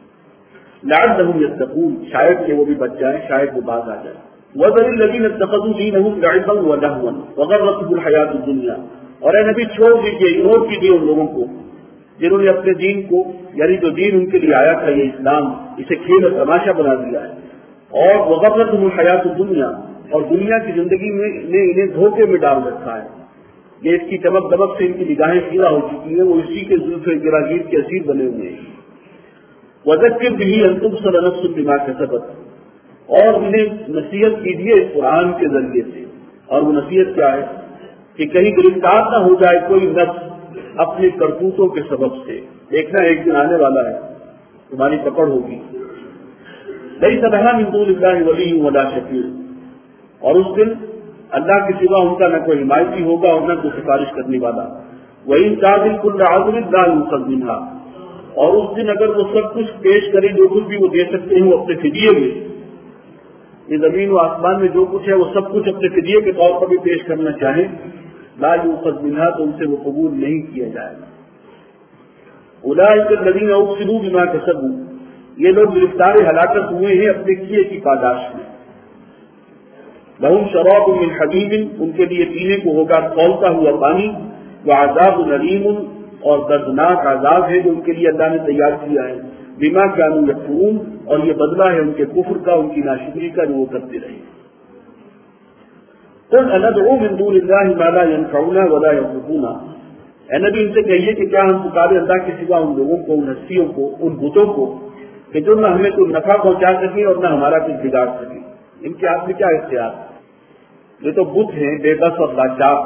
لعلہم یتقون، شاید کہ وہ بھی بچ جائیں، شاید وہ باز آ جائیں۔ وَذَرِ الَّذِينَ اتَّخَذُوا دِينَهُمْ لَعِبًا وَلَهْوًا وَغَرَّتْهُمُ الْحَيَاةُ الدُّنْيَا، اور اے نبی چھوڑ دیجیے، اگنور کیجیے ان لوگوں کو جنہوں نے اپنے دین کو، یعنی جو دین ان کے لیے آیا تھا یہ اسلام، اسے کھیل اور تماشا بنا دیا ہے، اور وَغَرَّتْهُمُ الْحَيَاةُ الدُّنْيَا، اور دنیا کی زندگی میں نے انہیں دھوکے میں ڈال رکھا ہے، یہ اس کی چمک دمک سے ان کی نگاہیں خیرہ ہو چکی ہیں، وہ اسی کے زلف گراگیر کے اسیر بنے ہوئے ہیں۔ وَذَكِّرْ بِهِ أَن تُبْصَرَ نَفْسٌ بِمَا كَسَبَتْ، اور انہیں نصیحت کیجیے اس قرآن کے ذریعے سے، اور وہ نصیحت کیا ہے کہ کہیں گرفتار نہ ہو جائے کوئی نفس اپنے کرتوتوں کے سبب سے۔ دیکھنا ایک دن آنے والا ہے، تمہاری پکڑ ہوگی۔ لَيْسَ لَهَا مِن دُونِ اللَّهِ وَلِيٌّ وَلَا شَفِيعٌ، اور اس دن اللہ کے سوا ان کا نہ کوئی حمایتی ہوگا اور نہ کوئی سفارش کرنے والا۔ وَإِن تَعْدِلْ كُلَّ عَدْلٍ لَا يُؤْخَذْ مِنْهَا، اور اس دن اگر وہ سب کچھ پیش کریں جو کچھ بھی وہ دے سکتے ہیں وہ اپنے فدیے میں، یہ زمین و آسمان میں جو کچھ ہے وہ سب کچھ اپنے فدیے کے طور پر بھی پیش کرنا چاہیں، لا يؤخذ منها، تو ان سے وہ قبول نہیں کیا جائے گا۔ اولئک الذین ابسلوا بما کسبوا، یہ لوگ گرفتار ہلاکت ہوئے ہیں اپنے کیے کی پاداش میں۔ لہم شراب من حمیم، ان کے لیے پینے کو ہوگا کھولتا ہوا پانی، وعذاب علیم، اور دردناک عذاب ہے جو ان کے لیے اللہ نے تیار کیا ہے۔ बिमा कानू यकफुरून, और ये बदला है उनके कुफ्र का, उनकी नाशुक्री का जो वो करते रहे। कुल अनदउ मिन दूनिल्लाहि मा ला यनफउना वला यदुरुना, ए नबी इनसे कहिए कि क्या हम पुकारे अल्लाह के सिवा उन लोगों को, उन हस्तियों को, उन बुतों को कि जो न हमें कोई नफा पहुंचा सके और न हमारा कुछ बिगाड़ सके। इनके हाथ में क्या इख्तियार? ये तो बुत हैं बेबस और लाचार।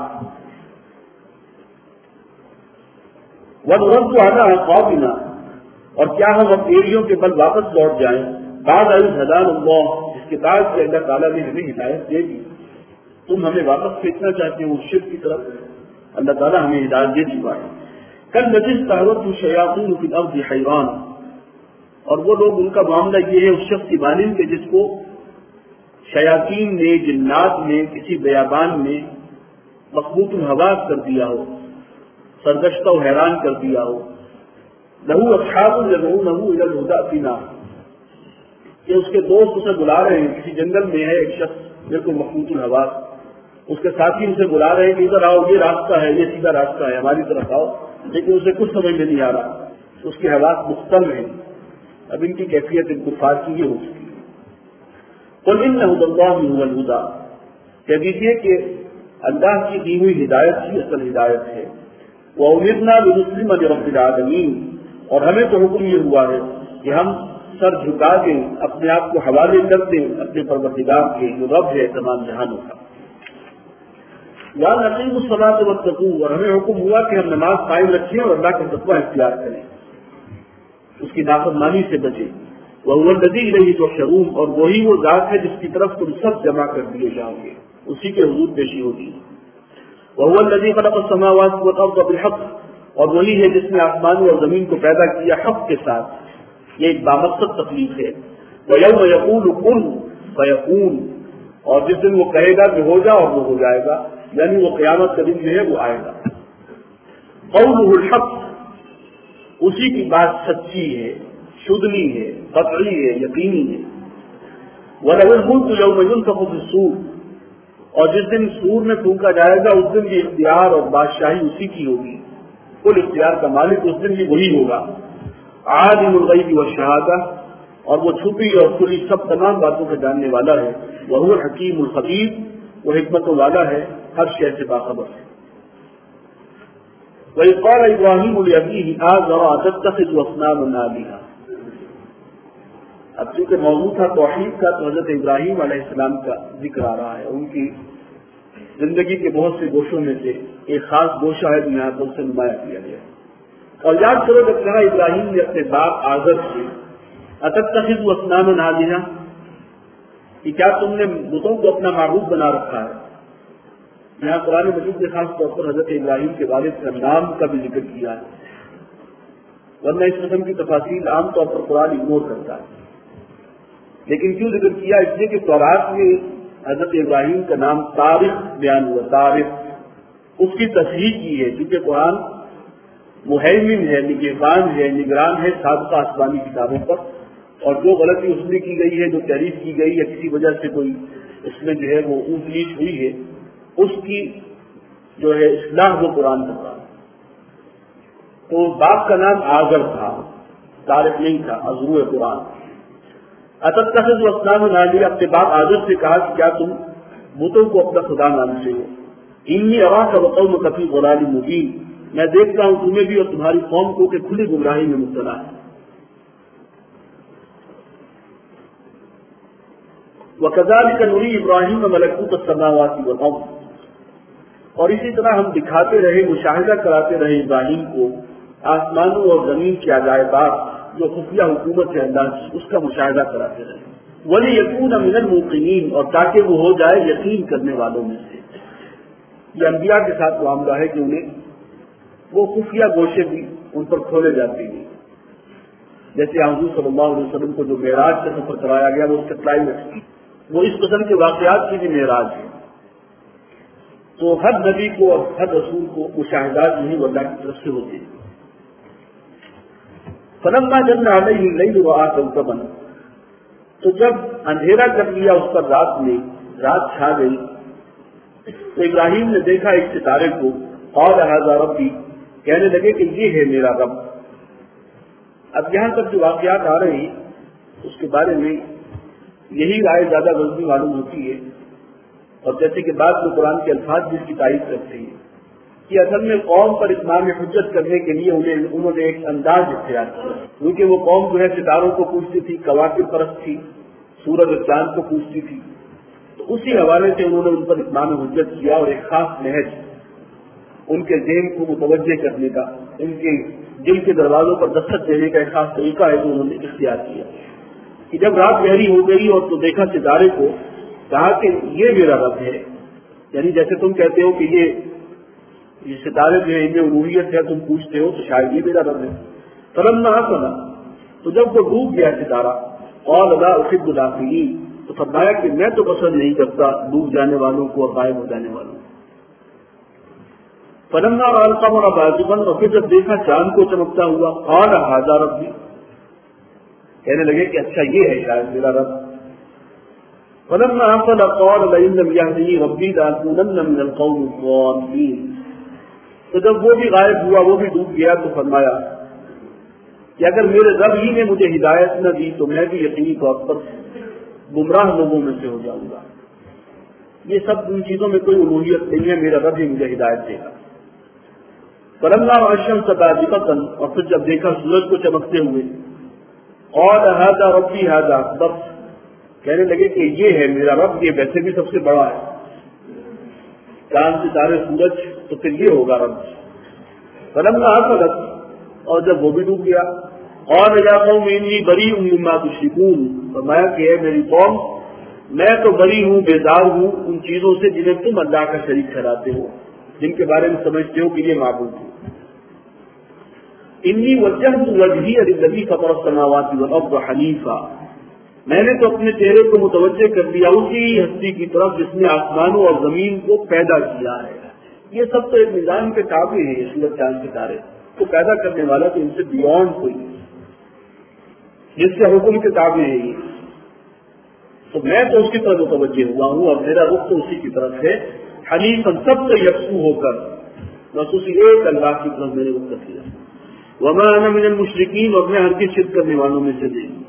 वनरद्दु अला अक़ाबिना, और क्या हम अपनी एड़ियों के बल वापस लौट जाएं, बाद इज़ हदानल्लाह, जिसके बाद से अल्लाह ताला ने हमें हिदायत दे दी। तुम हमें वापस फेंकना चाहते हो उस शिर्क की तरफ, अल्लाह ताला हमें हिदायत दे चुका है। कल नजिस तावत शयातीन फिल अर्ज़ि हैरान, और वो लोग, उनका मामला ये है उस शख्स की मानिंद के जिसको शयातीन ने, जिन्नात ने किसी बयाबान में मखबूतुल हवास कर दिया हो, सरगश्ता और हैरान कर दिया हो। लहू अस्हाबुन यदऊनहु इलल हुदा फिना, कि उसके दोस्त उसे बुला रहे हैं, किसी जंगल में है एक शख्स बिल्कुल मखबूतुल हवास, उसके साथी उसे बुला रहे हैं कि इधर आओ, ये रास्ता है, ये सीधा रास्ता है, हमारी तरफ आओ, लेकिन उसे कुछ समझ में नहीं आ रहा, उसकी हवास मुख्तल है। अब इनकी कैफियत इन कुफार की ये हो चुकी है। कुल इन्न हुदल्लाहि हुवल हुदा, कह दीजिए कि अल्लाह की दी हुई हिदायत ही असल हिदायत है। व उमिरना लिनुस्लिम लिरब्बिल आलमीन, और हमें तो हुक्म ये हुआ है कि हम सर झुका दें, अपने आप को हवाले कर दें अपने परवरदिगार के, जो रब है तमाम जहानों का। या नकीमुस सलात वत्तकू, और हमें हुक्म हुआ कि हम नमाज कायम रखें और अल्लाह का तक़वा इख्तियार करें, उसकी नाफरमानी से बचे। वह वल्लज़ी इलैहि तुहशरून, और वही वो जात है जिसकी तरफ तुम सब जमा कर दिए जाओगे, उसी के हुजूर पेशी होगी। वह वल्लज़ी खलक़ अस्समावाति वल अर्ज़ बिलहक़, और वही है जिसने आसमान और जमीन को पैदा किया हक़ के साथ, ये एक बामकसद तकलीफ है। वयौम यक़ूलु कुन फयकून, और जिस दिन वो कहेगा कि हो जा और वो हो जाएगा, यानी वो क़यामत का दिन जो है वो आएगा। क़ौलुहुल हक़, उसी की बात सच्ची है, शुद्धनी है, क़तई है, यकीनी है। वलहुल मुल्कु यौम युनफ़ख़ु फ़िस्सूर, और जिस दिन सूर में फूंका जाएगा उस दिन भी इख्तियार और बादशाही उसी की होगी, कुल इख्तियार का मालिक उस दिन भी वही होगा। आलिमुल ग़ैबि वश्शहादा, और वो छुपी और खुली सब तमाम बातों का जानने वाला है। वहुवल हकीमुल ख़बीर, वो हिकमत वाला है, हर शय से बाखबर है। वइज़ क़ाल इब्राहीम लिअबीहि आज़रा अतत्तख़िज़ु असनामन आलिहा, अब चूंकि मौजूद था तौहीद का, तो हज़रत इब्राहीम अलैहिस्सलाम का जिक्र आ रहा है। उनकी जिंदगी के बहुत से गोशों में से एक खास गोशा है जो यहाँ पर उसे नुमाया किया गया। और याद करो जब कहा इब्राहीम ने अपने बाप आज़र से अतत्तख़िज़ु असनामन आलिहा, कि क्या तुमने बुतों को अपना माबूद बना रखा है। यहाँ कुरान मजीद ने खास तौर पर हज़रत इब्राहीम के वालिद का नाम का भी जिक्र किया है, वरना इस किस्म की तफासील आमतौर पर कुरान इग्नोर करता है। लेकिन क्यों जिक्र किया? इसलिए कि तौरात में हज़रत इब्राहीम का नाम तारिक बयान हुआ, तारिक उसकी तस्हीह की है, क्योंकि कुरान मुहैमिन है, निगहबान है, निगरान है साबिक़ा आसमानी किताबों पर, और जो गलती उसमें की गई है, जो तहरीफ की गई या किसी वजह से कोई इसमें जो है वो ऊंच नीच हुई है, उसकी जो है इस्लाह वो कुरान करता है। तो बाप का नाम आज़र था, तारिक नहीं था, अज़रू कुरान। अतत्तख़िज़ु असनामन आलिहा, अपने बाप आज़र से कहा कि क्या तुम बुतों को अपना खुदा मानते हो। इन्नी अराका व क़ौमका फ़ी ज़लालिम मुबीन, मैं देखता हूं तुम्हें भी और तुम्हारी कौम को कि खुली गुमराही में मुब्तला है। वकज़ालिक नुरी इब्राहीम मलकूत अस्समावाति वल अर्ज़, और इसी तरह हम दिखाते रहे, मुशाहिदा कराते रहे इब्राहीम को आसमानों और जमीन के अजायबात, जो खुफिया हुकूमत है अल्लाह की, उसका मुशाहिदा कराते रहे। वली यकून मिनल मुक़िनीन, और ताकि वो हो जाए यकीन करने वालों में से। ये अंबिया के साथ मामला है कि उन्हें वो खुफिया गोशे भी उन पर खोले जाते हैं। जैसे हुज़ूर सल्लल्लाहु अलैहि वसल्लम को जो मेराज का सफर कराया गया, वो उसका क्लाइमेक्स, वो इस किस्म के वाक़यात की भी मेराज है। तो हर नबी को और हर रसूल को मुशाहिदात नहीं अल्लाह की तरफ से होते हैं। फलम्मा जन्ना अलैहि लैल व आत कौकबन, तो जब अंधेरा कर लिया उस पर रात में, रात छा गई, तो इब्राहीम ने देखा एक सितारे को, क़ाल हाज़ा रब्बी, कहने लगे कि ये है मेरा रब। اب یہاں تک جو واقعات آ رہے ہیں اس کے بارے میں یہی رائے زیادہ وزنی معلوم ہوتی ہے، اور جیسے کہ بعد میں قرآن کے الفاظ جس کی تعریف کرتے ہیں کہ اصل میں قوم پر اتمام حجت کرنے کے لیے انہوں نے ایک انداز اختیار کیا، کیونکہ وہ قوم جو ہے ستاروں کو پوجتی تھی، کواکب پرست تھی، سورج اور چاند کو پوجتی تھی، تو اسی حوالے سے انہوں نے ان پر اتمام حجت کیا اور ایک خاص نہج ان کے ذہن کو متوجہ کرنے کا، ان کے دل کے دروازوں پر دستک دینے کا ایک خاص طریقہ ہے جو انہوں نے اختیار کیا کہ جب رات گہری ہو گئی اور تو دیکھا ستارے کو، کہا کہ یہ میرا رب ہے، یعنی جیسے تم کہتے ہو کہ یہ ستارے جو ہیں ان میں الوہیت ہے، تم پوچھتے ہو تو شاید یہ میرا رب ہے۔ فلما سنا، تو جب وہ ڈوب گیا ستارہ، قال لا احب الآفلین، تو فرمایا کہ میں تو پسند نہیں کرتا ڈوب جانے والوں کو اور غائب ہو جانے والوں کو۔ فلما رأى القمر بازغا، اور پھر جب دیکھا چاند کو چمکتا ہوا، قال هذا ربی، کہنے لگے کہ اچھا یہ ہے شاید میرا رب۔ فلما أفل قال لئن لم يهدني ربي لأكونن من القوم الضالين، تو جب وہ بھی غائب ہوا، وہ بھی ڈوب گیا، تو فرمایا کہ اگر میرے رب ہی نے مجھے ہدایت نہ دی تو میں بھی یقینی طور پر گمراہ لوگوں میں سے ہو جاؤں گا۔ یہ سب ان چیزوں میں کوئی الوہیت نہیں ہے، میرا رب ہی مجھے ہدایت دے گا۔ فلما رأى الشمس بازغة، اور پھر جب دیکھا سورج کو چمکتے ہوئے، قال هذا ربي هذا اكبر، کہنے لگے کہ یہ ہے میرا رب، یہ ویسے بھی سب سے بڑا ہے، چاند ستارے سورج، تو پھر یہ ہوگا رب۔ فلما أفلت، اور جب وہ بھی ڈوب گیا، قال يا قوم إني بريء مما تشركون، فرمایا کہ اے میری قوم، میں تو بری ہوں، بیزار ہوں ان چیزوں سے جنہیں تم اللہ کا شریک ٹھہراتے ہو، جن کے بارے میں سمجھتے ہو کہ یہ معبود ہے۔ انی وجہت وجہی للذی فطر السماوات والارض حنیفا، میں نے تو اپنے چہرے کو متوجہ کر دیا اسی ہستی کی طرف جس نے آسمانوں اور زمین کو پیدا کیا ہے۔ یہ سب تو ایک نظام کے تابع ہے، یہ سورج چاند ستارے کو پیدا کرنے والا تو ان سے بیونڈ کوئی جس کے حکم کے تابع ہے یہ، تو میں تو اس کی طرف متوجہ ہوا ہوں اور میرا رخ تو اسی کی طرف ہے، حنیفاً سب سے یکسو ہو کر، بس اسی ایک اللہ کی طرف میرے رخ کیا۔ وما انا من المشرکین، اور میں ہرگز شرک کرنے والوں میں سے نہیں۔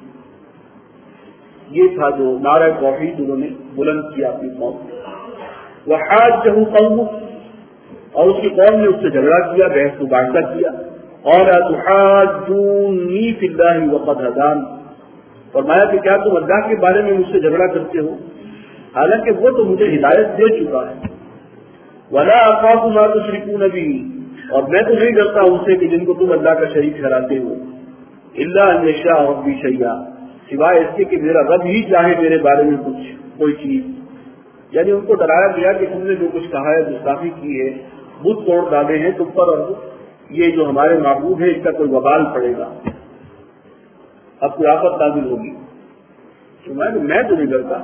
یہ تھا جو نعرہ توحید انہوں نے بلند کیا اپنی قوم کو۔ وحاجہ قومہ، اور اس کی قوم نے اس سے جھگڑا کیا، بحث مباحثہ کیا، قال تحاجونی فی اللہ وقد ہدان، فرمایا کہ کیا تم اللہ کے بارے میں مجھ سے جھگڑا کرتے ہو حالانکہ وہ تو مجھے ہدایت دے چکا ہے۔ ولا اخاف ما تشركون به، اور میں تو نہیں ڈرتا ان سے کہ جن کو تم اللہ کا شریک ٹھہراتے ہو، الا ان یشاء ربی شیئا، سوائے اس کے کہ میرا رب ہی چاہے میرے بارے میں کوئی چیز، یعنی ان کو ڈرایا گیا کہ تم نے جو کچھ کہا ہے، گستاخی کی ہے، بت توڑ ڈالے ہیں تم پر، اور یہ جو ہمارے معبود ہے اس کا کوئی وبال پڑے گا، اب کوئی آفت نازل ہوگی، تو میں تو نہیں ڈرتا۔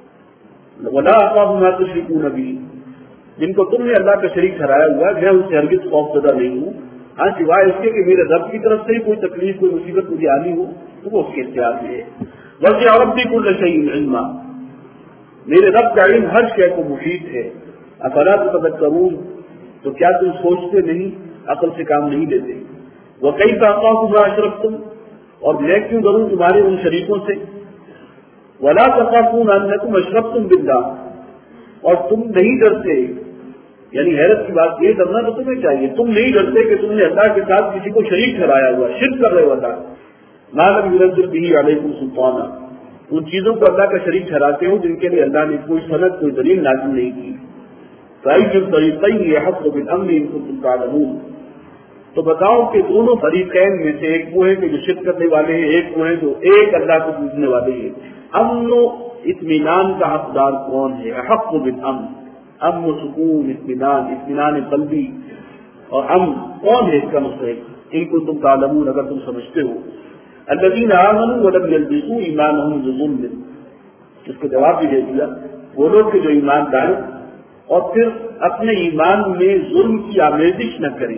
ولا اخاف ما تشركون به، جن کو تم نے اللہ کا شریک ٹھہرایا ہوا ہے میں ان سے ہرگز خوف زدہ نہیں ہوں، ہاں سوائے اس کے کہ میرے رب کی طرف سے ہی کوئی تکلیف کوئی مصیبت مجھے آنی ہو تو وہ اس کے اختیار میں ہے۔ وسع ربی کل شیء علما، میرے رب کا علم ہر شے کو محیط ہے۔ افلا تتذکرون، تو کیا تم سوچتے نہیں، عقل سے کام نہیں لیتے۔ وکیف اخاف ما اشرکتم، اور میں کیوں ڈروں تمہارے ان شریکوں سے۔ ولا تخافون انکم اشرکتم باللہ، اور تم نہیں ڈرتے، یعنی حیرت کی بات یہ، ڈرنا تو تمہیں چاہیے، تم نہیں ڈرتے کہ تم نے اللہ کے ساتھ کسی کو شریک ٹھہرایا ہوا، شرک کر رہے ہو اللہ ما لم ينزل به علیکم سلطانا، ان چیزوں کو اللہ کا شریک ٹھہراتے ہو جن کے لیے اللہ نے کوئی سند کوئی دلیل نازل نہیں کی۔ فأي الفريقين يحق بالأمن إن كنتم تعلمون، تو بتاؤ کہ دونوں فریقین میں سے ایک وہ ہے کہ جو شرک کرنے والے ہیں، ایک وہ ہے جو ایک اللہ کو پوجنے والے ہیں۔ امن و اطمینان کا حقدار کون ہے؟ حق بالامن، امن و سکون، اطمینان قلبی اور امن کون ہے اس کا مستحق؟ ان کو تم تعلمون، اگر تم سمجھتے ہو۔ الذین آمنوا ولم یلبسوا ایمانهم بظلم، اس کو جواب بھی دے دیا، وہ لوگ کہ جو ایمان لائے اور پھر اپنے ایمان میں ظلم کی آمیزش نہ کریں۔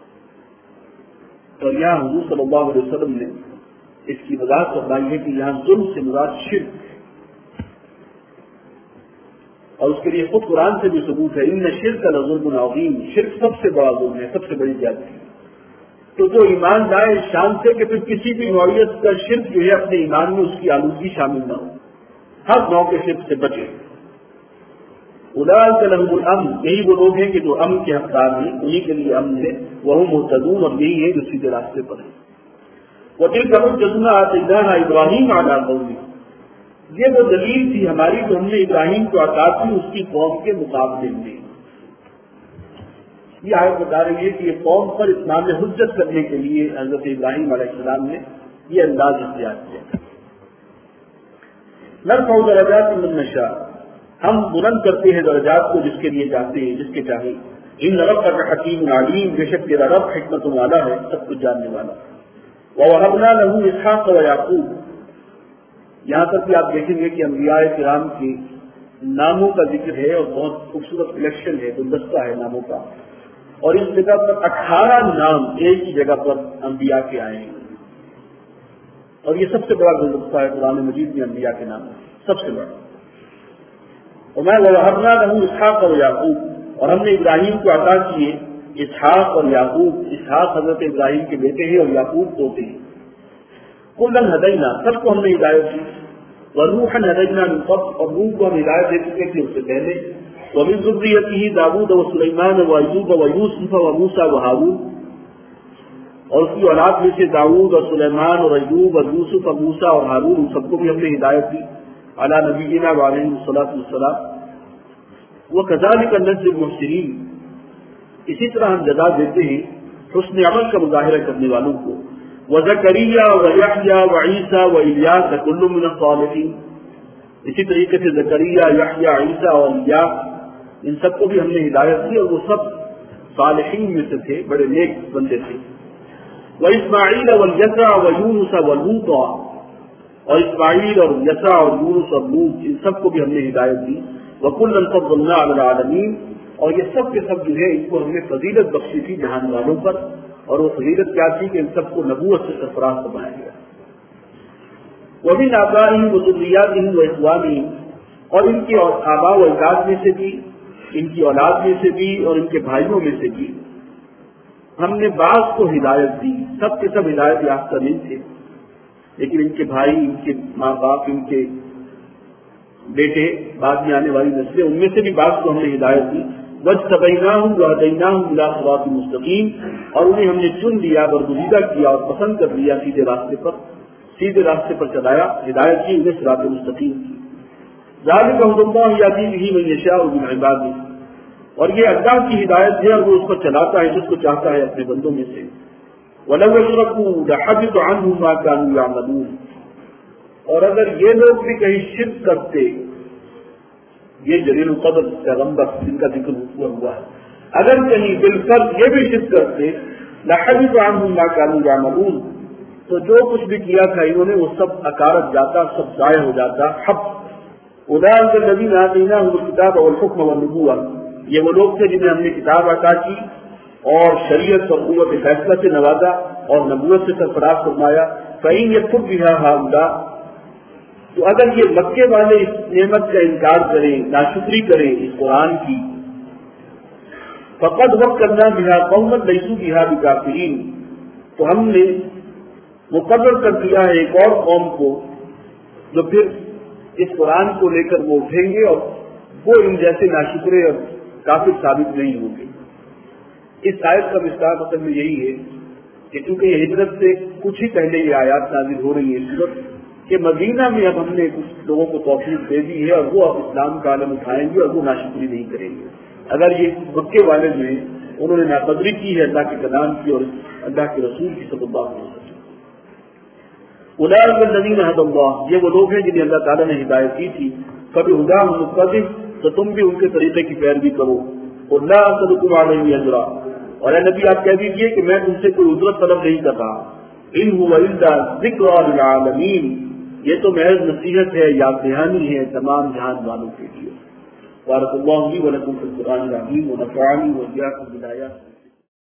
اور یہاں حضور صلی اللہ علیہ وسلم نے اس کی وضاحت فرمائی ہے کہ یہاں ظلم سے مراد شرک، اور اس کے لیے خود قرآن سے بھی ثبوت ہے، ان شرک لظلم عظیم، شرک سب سے بڑا ظلم ہے، سب سے بڑی زیادتی ہے۔ تو وہ ایمان لائے اس شان سے کہ پھر کسی بھی نوعیت کا شرک جو ہے اپنے ایمان میں اس کی آلودگی شامل نہ ہو، ہر نوع کے شرک سے بچے۔ اولئک لهم الامن، یہی وہ لوگ ہیں کہ جو امن کے حقدار ہیں، انہی کے لیے امن ہے، وہم مہتدون، اور یہی ہے جو سیدھے راستے پر ہیں۔ وتلک حجتنا آتیناها ابراہیم علی قومہ، یہ وہ دلیل تھی ہماری جو ہم نے ابراہیم کو عطا کی اس کی قوم کے مقابلے میں۔ یہ آیت بتا رہی ہے کہ یہ قوم پر اتمام حجت کرنے کے لیے حضرت ابراہیم علیہ السلام نے یہ انداز اختیار کیا۔ نرفع درجات من نشاء، ہم بلند کرتے ہیں درجات کو جس کے لیے چاہتے ہیں، جس کے چاہے۔ ان ربک حکیم علیم، بے شک تیرا رب حکمت والا ہے، سب کچھ جاننے والا۔ ووهبنا له اسحاق ويعقوب، یہاں تک کہ آپ دیکھیں گے کہ انبیاء کرام کے ناموں کا ذکر ہے اور بہت خوبصورت کلیکشن ہے، گلدستہ ہے ناموں کا، اور اس جگہ پر 18 نام ایک ہی جگہ پر انبیاء کے آئے ہیں، اور یہ سب سے بڑا گلدستہ ہے قرآن مجید میں انبیاء کے نام سب سے بڑا۔ وَوَهَبْنَا لَهُ اسحاق وَيَعْقُوب، اور ہم نے ابراہیم کو عطا کیے اسحاق اور یعقوب۔ اسحاق حضرت ابراہیم کے بیٹے ہیں اور یعقوب پوتے ہیں۔ کُلًّا ہدینا، سب کو ہم نے ہدایت دی۔ وَنُوحًا ہدینا من قبل، اور نوح کو ہم ہدایت دے چکے تھے اس سے پہلے۔ وَمِن ذُرِّيَّتِهِ داؤد وسلیمان وأیوب ویوسف وموسیٰ وہارون، اور اس کی اولاد میں سے داؤد اور سلیمان اور ایوب اور یوسف اور موسیٰ اور ہارون، ان سب کو بھی ہم نے ہدایت دی علی نبینا وعلیہ الصلاۃ والسلام۔ وَكَذَلِكَ نَجْزِي الْمُحْسِنِينَ، اسی طرح ہم جزا دیتے ہیں حسن عمل کا مظاہرہ کرنے والوں کو۔ وَزَكَرِيَّا وَيَحْيَا وَعِيسَىٰ وَإِلْيَاسَ كُلٌّ مِّنَ الصَّالِحِينَ، اسی طریقے سے زکریا، یحییٰ، عیسیٰ اور الیاس، ان سب کو بھی ہم نے ہدایت دی، اور وہ سب صالحین میں سے تھے، بڑے نیک بندے تھے۔ وَإِسْمَاعِيلَ وَالْيَسَعَ وَيُونُسَ وَلُوطًا، اور اسماعیل اور یسع اور یونس اور لوط، ان سب کو بھی ہم نے ہدایت دی۔ وَكُلًّا فَضَّلْنَا عَلَى الْعَالَمِينَ، اور یہ سب کے سب جو ہے ان کو ہم نے فضیلت بخشی تھی جہان والوں پر، اور وہ فضیلت کیا تھی کہ ان سب کو نبوت سے سرفراز بنایا گیا۔ وَمِنْ آبَائِهِمْ وَذُرِّيَّاتِهِمْ وَإِخْوَانِهِمْ، اور ان کے آباء و اجداد میں سے بھی، ان کی اولاد میں سے بھی، اور ان کے بھائیوں میں سے بھی ہم نے بعض کو ہدایت دی۔ سب کے سب ہدایت یافتہ نہیں تھے، لیکن ان کے بھائی، ان کے ماں باپ، ان کے بیٹے، بعد میں آنے والی نسلیں، ان میں سے بھی بعض کو ہم نے ہدایت دی۔ وَاجْتَبَيْنَاهُمْ وَهَدَيْنَاهُمْ إِلَىٰ صِرَاطٍ مُّسْتَقِيمٍ، اور انہیں ہم نے چن لیا، برگزیدہ کیا اور پسند کر لیا سیدھے راستے پر چلایا، ہدایت کی انہیں صراط مستقیم کی۔ ذَلِكَ هُدى اللَّهِ يَهْدِي بِهِ مَن يَشَاءُ مِنْ عِبَادِهِ، اور یہ اللہ کی ہدایت ہے اور وہ اس پر چلاتا ہے جس کو چاہتا ہے اپنے بندوں میں سے۔ وَلَوْ أَشْرَكُوا لَحَبِطَ عَنْهُمْ مَا كَانُوا يَعْمَلُونَ، اور اگر یہ لوگ بھی کہیں شرک کرتے، یہ جلیل القدر پیغمبر جن کا ذکر ہوا ہے، اگر کہیں بالفرض یہ بھی شرک کرتے، لَحَبِطَ عَنْهُمْ مَا كَانُوا يَعْمَلُونَ، تو جو کچھ بھی کیا تھا انہوں نے وہ سب اکارت جاتا، سب ضائع ہو جاتا، حب۔ اولئک الذین آتیناہم الکتاب والحکم والنبوۃ، یہ وہ لوگ تھے جنہیں ہم نے کتاب عطا کی اور شریعت اور قوت فیصلہ سے نوازا اور نبوت سے سرفراز فرمایا۔ فإن یکفر بها هؤلاء، تو اگر یہ مکے والے اس نعمت کا انکار کریں، ناشکری کریں اس قرآن کی، فقد وکلنا بها قوما لیسوا بها بکافرین، تو ہم نے مقرر کر دیا ہے ایک اور قوم کو جو پھر اس قرآن کو لے کر وہ اٹھیں گے اور وہ ان جیسے ناشکرے اور کافر ثابت نہیں ہوں گے۔ اس آیت کا مصداق اصل میں یہی ہے کہ چونکہ یہ ہجرت سے کچھ ہی پہلے یہ آیات نازل ہو رہی ہے صورت کہ مدینہ میں اب ہم نے کچھ لوگوں کو توفیق دے دی ہے اور وہ اب اسلام کا عالم اٹھائیں گے اور وہ ناشکری نہیں کریں گے۔ اگر یہ مکے والے جو ہیں انہوں نے ناقدری کی ہے اللہ کے کلام کی اور اللہ کے رسول کی صلی اللہ علیہ وسلم۔ اولئک الذین ھدی اللہ، یہ وہ لوگ ہیں جنہیں اللہ تعالیٰ نے ہدایت کی تھی۔ فبہداہ مقتدی، تو تم بھی ان کے طریقے کی پیروی کرو۔ قل لا اسألکم علیہ اجرا، اور اے نبی آپ کہہ دیجیے کہ میں تم سے کوئی اجرت طلب نہیں کر رہا۔ ان ھو الا ذکری للعالمین، یہ تو محض نصیحت ہے، یاد دہانی ہے تمام جہان والوں کے لیے۔ بارک اللہ لی ولکم فی القرآن العظیم ونفعنی وإیاکم بالآیات۔